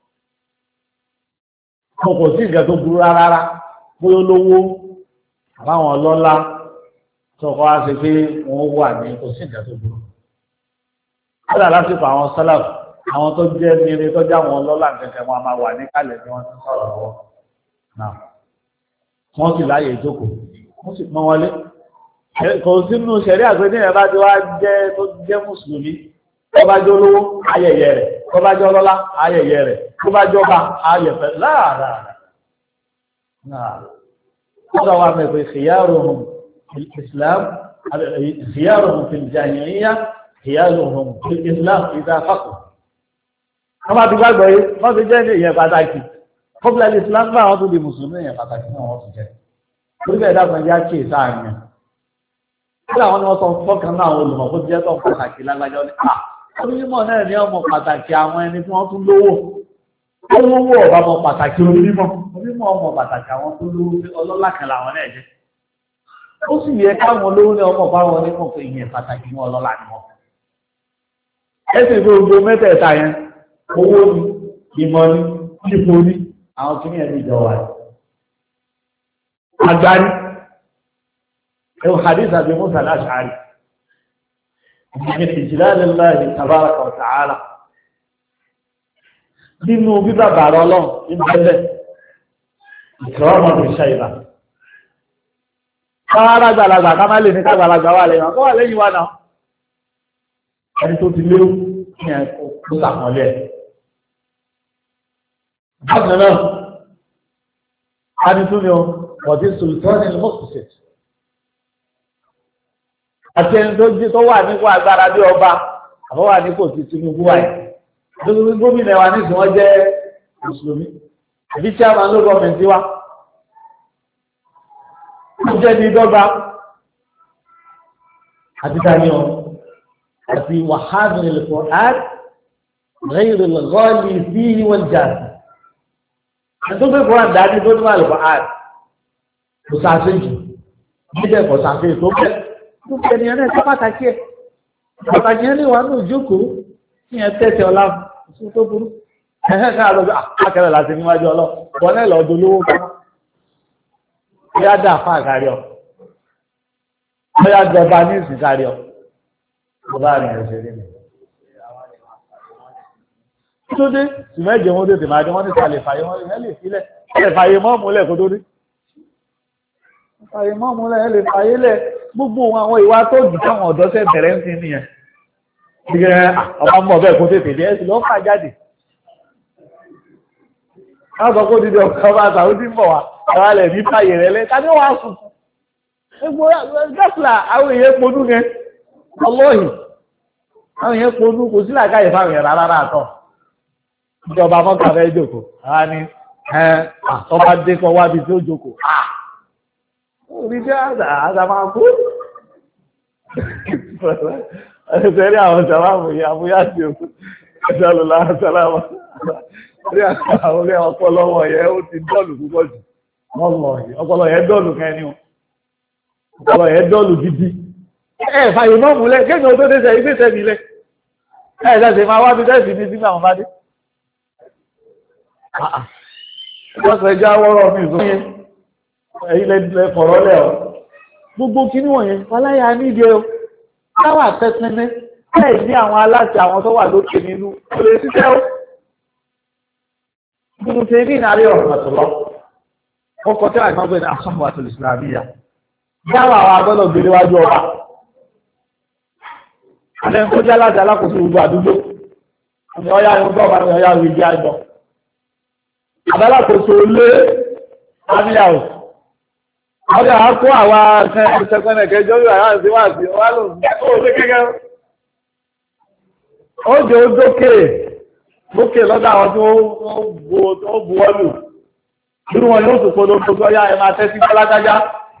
mo kò sí ìgbà tó burú rárá bóyá olówó àbáwọn ọlọ́lá tọkọ wá sí pé wọ́n wà ní kò sí ìgbà tó burú. kódà lásìkò àwọn sálàfù àwọn tó jẹ́ mire tó jẹ́ àwọn ọlọ́lá kẹ̀kẹ́ wọn a máa wà ní kálẹ̀ bí wọ́n ti sọ̀rọ̀ lọ́wọ́ náà wọ́n sì láyè ìjókòó wọ́n sì pọ́n wọlé kò sínú ṣẹ̀rí àgbẹ̀dẹ yẹn bá ti wá jẹ́ tó jẹ́ mùsùlùmí tó bá jẹ́ olówó ayẹyẹ rẹ̀ tó bá jẹ́ ọlọ́lá ayẹyẹ rẹ̀ tó bá jẹ́ ọba ayẹyẹ láàárọ̀ náà wọ́n sọ wá mẹ́fẹ́ khiyaruhum fil islam khiyaruhum fil jahiliyya khiyaruhum fil islam idha faqu wọ́n bá ti gbàgbọ́ yìí wọ́n ti jẹ́ ní ìyẹn pàtàkì kọ́bílẹ̀ islam bá wọn tó di mùsùlùmí ìyẹn pàtàkì náà wọ́n ti jẹ́ orí bẹ́ẹ̀ dàgbọ́n ẹja kí èsà àyàn kí làwọn ni wọ́n sọ fọ́kàn náà àwọn olùmọ̀ kó jẹ́ tó pàtàkì lágbájọ́ ní à onímọ̀ náà ní ọmọ pàtàkì àwọn ẹni tí wọ́n tún lówó ó lówó ọ̀bá mọ pàtàkì onímọ̀ onímọ̀ ọmọ pàtàkì àwọn tó lówó ọlọ́lá kan làwọn náà jẹ́ ó sì yẹ káwọn olówó ní ọmọ báwọn onímọ̀ pé ìyẹn pàtàkì wọn ọlọ́lá ni wọn. ẹ sì gbogbo mẹ́tẹ̀ẹ̀ta yẹn owó ni ìmọ̀ ni ipò ni àwọn kìnìún ẹni jọ wà agbárí ẹwọ hadith Abi Musa al-Ash'ari ní ijlalillahi tabaraka wa ta'ala nínú bíbá bàrọ ọlọ́run ìbẹ̀lẹ̀ ìkọ́rọ̀mọ̀ ìṣẹ́ìbà káwàrá gbàlagbà ká má lè ní kágbàlagbà wà lẹ́yìn ọkọ́ wà lẹ́yìn wà náà ẹni tó ti léwu ní ẹ̀kọ́ tó sàmọ́lẹ̀ bákan náà a ní tún ní ọ ọ̀dí sultani al-muqsit àti ẹni tó jí tó wà nípò agbára bí ọba àbọ̀ wà nípò tí Tinubu wáyé lórí gómìnà wa nísìnyí wọ́n jẹ́ mùsùlùmí àbí chairman ló gọ́ọ̀mẹ̀ntì wa ó jẹ́ ní dọ́gba àti daniel àti wàhálà al-Qur'an ghayr al-ghali fihi wal-jahil ẹni tó gbé Qur'an dání tó ní wà al-Qur'an kò sàṣejù níbẹ̀ kò sàṣejù tó bẹ̀ tó bẹ̀ ní ẹni ẹ̀ka pàtàkì ẹ̀ pàtàkì ẹni wà ní òjókòó ní ẹ tẹ́tẹ́ ọlá fún tó burú ẹ̀hẹ́ ká lọ bí akẹ́rẹ́ láti níwájú ọlọ́ wọn náà lọ́ọ́ dolówó ká bí á dà fún àkárí ọ bí á jọba ní ìsìn kárí ọ kó bá rìn ẹsẹ̀ rí mi. kí ló dé sùmẹ́jẹ wọn tètè máa dé wọn ní sàlẹ̀ fàyè wọn lè filẹ̀ ẹ̀ fàyè mọ́ múlẹ̀ kó tó dé fàyè mọ́ múlẹ̀ ẹ̀ lè fàyè lẹ̀ gbogbo àwọn ìwà tó jù táwọn ọ̀dọ́ sẹ́ bẹ̀rẹ̀ ń sin nìyẹn gbígbẹ́ ọmọ mọ̀ bẹ́ẹ̀ kó tètè dé ẹ̀sìn lọ́ fà jáde káàkọ́ kó dídí ọkọ̀ bá sàó tí ń bọ̀ wá àwọn alẹ̀ ní fàyè rẹ̀ lẹ́ tàbí wàá sùn gbogbo gẹ́sìlà àwọn èèyàn ponú yẹn ọlọ́yìn àwọn èèyàn ponú kò sí làkàyè fáwọn èèyàn rárá àtọ̀ ìjọba mọ́kà fẹ́ jòkó àwọn ni àtọ́bá dé kọ́ wábi tí ó jòkó orí jẹ́ àdá máa kú ẹ̀sẹ̀rí àwọn sàlámù yìí àmúyá sí òkú ẹ̀sẹ̀lùlá sàlámù rí àwọn orí ọpọlọ wọn yẹ ó ti dọ́ọ̀lù púpọ̀ jù wọ́n lọ yìí ọpọlọ yẹ dọ́ọ̀lù kẹni o ọpọlọ yẹ dọ́ọ̀lù gidi ẹ̀ fàyè mọ́ múlẹ̀ kéèyàn ó tó dé sẹ́yìn dé sẹ́yìn ilẹ̀ ẹ̀ ṣẹ̀ṣẹ̀ máa wá bí tẹ́sì ní sígbà wọn bá dé. wọ́n sọ ẹja wọ́rọ̀ mi ìzó yẹn ẹ̀yìn lẹ fọ̀rọ̀ lẹ̀ ọ́ gbogbo kíní wọ̀nyẹn wáláyà nídìí ẹ̀ káwà tẹ́tẹ́lẹ́ bẹ́ẹ̀ ní àwọn aláṣẹ àwọn tó wà lókè nínú kò lè ṣiṣẹ́ ó. Gbogbo ṣe ní ìnáwó ọ̀rọ̀ àtọ̀lọ́. Wọ́n kọ́ tí àìsàn pé ní àṣàmù àti ìsìlámíyà. Yáwó àwọn agbọ́dọ̀ gbé níwájú ọba. Àlẹ́ tó jẹ́ aláṣẹ alákòóso gbogbo àdúgbò. Àmì ọ̀yá ìwọ̀n tó wà ní ọ̀yá ìwé jẹ́ àjọ. Àbálákòóso lé Amíyà ò. Ọjà á kó àwa ṣẹpẹ́nẹ̀ kẹjọ yóò àwọn àti wá sí wá lò ó ṣe kékeré. Ó jẹ́ ó dókè lókè lọ́dọ̀ àwọn tó bu ọlù. Irú wọn yóò tún polówó tó yá ẹ máa tẹ́sí gbọ́lágájá.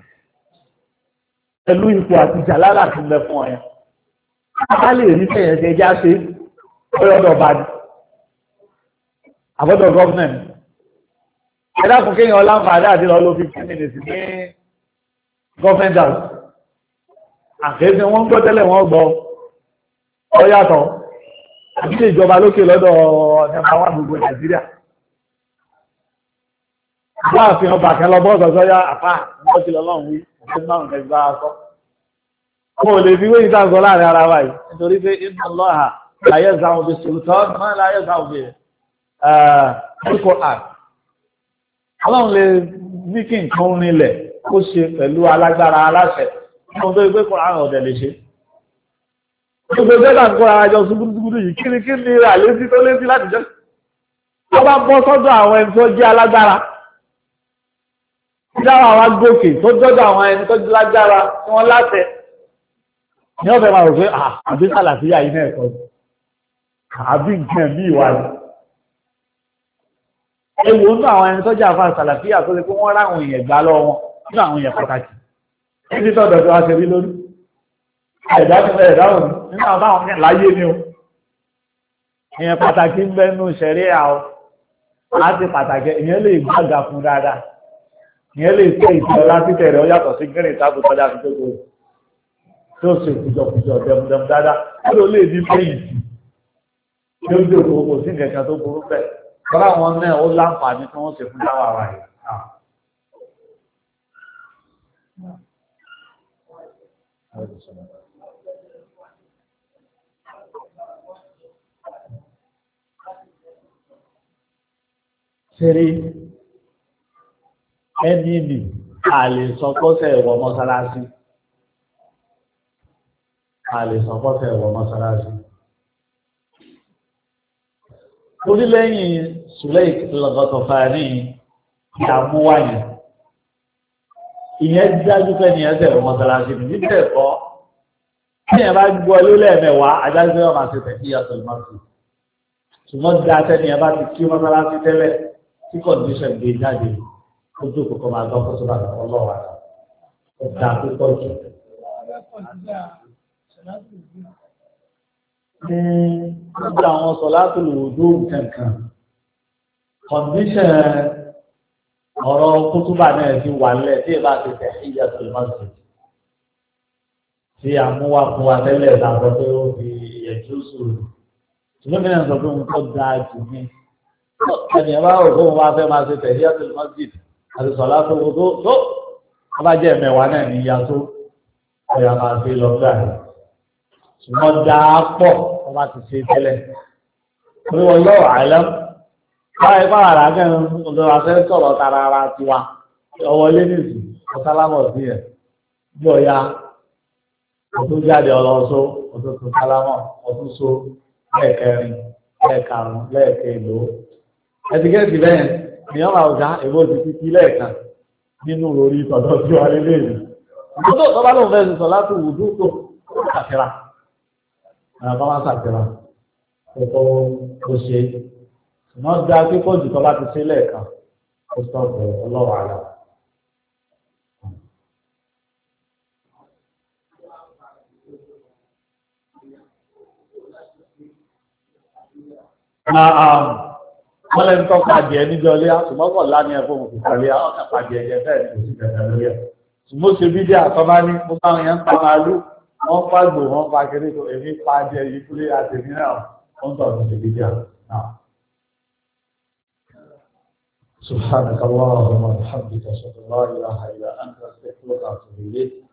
Pẹ̀lú ipò àti jàlálà tó lẹ fún ọ̀yẹn. A lè rí fẹ̀yẹ̀ ṣe já ṣe ọyọ́dọ̀ bá ní. Àbọ̀dọ̀ gọ́ọ̀mẹ̀ntì. Ẹ dákun kéèyàn ọláǹfààní àti lọ ló fifteen minutes ní gọ́ọ̀mẹ̀ntì house. Àkéésí wọ́n gbọ́ tẹ́lẹ̀ wọ́n gbọ́ ọ yàtọ̀. Àbí ìjọba lókè lọ́dọ̀ ọ̀nẹ́fà wà gbogbo Nàìjíríà. Wọ́n àfihàn bàkẹ́ lọ bọ́ọ̀sọ̀ sọ́yá àfà wọ́n ti lọ́lọ́run wí ọ̀sẹ̀ náà ń gbá aṣọ. Mo lè fi wéyìn sáà sọ láàrin ara wa yìí nítorí pé inna Allaha la yaz'u bi sultan ma la yaz'u bi al-Qur'an. Ọlọ́run lè ní kí nǹkan rinlẹ̀ kó ṣe pẹ̀lú alágbára aláṣẹ nígbà tó gbé Qur'an ọ̀dẹ̀ lè ṣe. Gbogbo ẹgbẹ́ náà ń kóra ara jọ ṣubúrúṣubúrú yìí kí ni kí ni àlésí tó lésí láti jẹ́. Wọ́n bá bọ́ sọ́dọ̀ àwọn ẹni tó jẹ́ alágbára. Ìdáwọ̀ àwọn gòkè tó dọ́dọ̀ àwọn ẹni tó jẹ́ lágbára tí wọ́n láṣẹ. Ní ọ̀fẹ́ máa rò pé àbí sàlàfíà yìí náà ẹ̀kọ́ àbí nǹkan bí ìwà rẹ̀. Ewu nínú àwọn ẹni tó jẹ́ àfa sàlàfíà tó lè pé wọ́n ráwọn èèyàn gbá lọ́wọ́ wọn nínú àwọn èèyàn pàtàkì. Níbi tó dọ̀dọ̀ wá ṣe rí lórí. Ẹ̀dá ti bẹ̀rẹ̀ dáhùn nínú àwọn táwọn kẹ́ láyé ni o. Èèyàn pàtàkì ń bẹ nínú ìṣẹ̀rí àwọ̀. Láti pàtàkì èèyàn lè gbàgà fún dáadáa. Èèyàn lè tẹ ìtọ́ láti tẹ̀rẹ̀ ọ yàtọ̀ sí gẹ́rẹ̀ ìtàkù tọ́já fi tó gbòòrò. Tí ó ṣe kùjọkùjọ dẹmudẹmu dáadáa. Ó ló lè ní péyìn sí. Tí ó dé òkú kò sí nǹkan tó burú bẹ́ẹ̀. Kọ́lá wọn náà ó láǹfààní tí wọ́n ṣe fún dáwà wa yìí. Ṣeré ẹni nì a lè sọ pọ́sẹ̀ ìwọ mọ́sálásí. A lè sọ pọ́sẹ̀ ìwọ mọ́sálásí. Orí lẹ́yìn Sùlẹ́ìk al-Ghatafani kí a mú wáyé. Ìyẹn dájú pé ní ẹsẹ̀ ìwọ mọ́sálásí ní nígbà ẹ̀kọ́. Bí ẹ bá gbọ́ ilé lẹ́ẹ̀mẹ́wàá, ajáde pé wọ́n máa ṣe tẹ̀kí yàtọ̀ ìmọ̀sí. Ṣùgbọ́n dá tẹ́ni ẹ bá ti kí mọ́sálásí tẹ́lẹ̀ tí kọ̀ǹdíṣọ̀n gbé jáde ó jókòó kọ́ máa gbọ́ fún sọ́dọ̀ àwọn ọlọ́wà rẹ̀. Ó dá púpọ̀ jù. Ní gbogbo àwọn sọ̀látù lòdó kankan, kọ̀ǹdíṣọ̀n ọ̀rọ̀ kútúbà náà ti wà lẹ̀ tí ẹ bá ti tẹ̀ ìyàtọ̀ ìmọ̀sí. Tí a mú wá fún wa tẹ́lẹ̀ lábọ́ pé ó fi ẹ̀jú sùúrù. Ṣùgbọ́n mi náà sọ pé òun tó dáa jù ní. Ẹni ẹ bá rò pé òun wá fẹ́ máa ṣe tẹ̀lé ẹ̀sìn mọ́síd àti sọ̀lá tó tó tó tó. Wọ́n bá jẹ́ ẹ̀mẹ̀wá náà ní ìyá tó ọ̀yà máa ṣe lọ gbà rẹ̀. Ṣùgbọ́n dáa pọ̀ wọ́n bá ti ṣe tẹ́lẹ̀. Orí wọn lọ́wọ́ àìlẹ́. Báyìí bá àrà kẹ́rin ọ̀dọ̀ àfẹ́ sọ̀rọ̀ tara ara tiwa. Ọwọ́ ilé nìsí ọ̀sálámọ̀ sí ẹ̀. Bí ọ̀ya ọdún jáde ọlọ́sọ ọdún tó sálámọ̀ ọdún so lẹ́ẹ̀kẹrin lẹ́ẹ̀karùn-ún lẹ́ẹ̀kẹlò ẹ̀dígẹ́sì bẹ́ẹ̀ ni wọ́n máa gbá èwo ti títí lẹ́ẹ̀kan nínú orí tọ̀dọ̀ tí wọ́n lé lè ìgbótó tó bá lóun fẹ́ sọ láti wùdú tó ṣàfihàn àwọn bá wá ṣàfihàn tó tó ṣe ṣùgbọ́n dá pípọ̀ jù tó bá ti ṣe lẹ́ẹ̀kan ó sọ̀rọ̀ ọlọ́wọ́ àlà. Wọ́n lẹ́nu tó pàdé ẹ níjọ ilé àtùmọ́kọ̀ láni ẹ̀fọ́ òun ìpàlẹ̀ ọ̀nà pàdé ẹ̀jẹ̀ bẹ́ẹ̀ ní oṣù kẹta lórí ẹ̀. Ṣùgbọ́n ṣe bídí àtọ́bá ní mo bá wọn yẹn ń pa màálù, wọ́n pàgbò wọn pa kéré tó èmi pa jẹ yìí kúlé àtẹ̀mí náà ó ń tọ̀nù ṣe bídí àtọ́. Subhanaka Allahumma wa bihamdika ashhadu an la ilaha illa anta astaghfiruka wa atubu ilayk.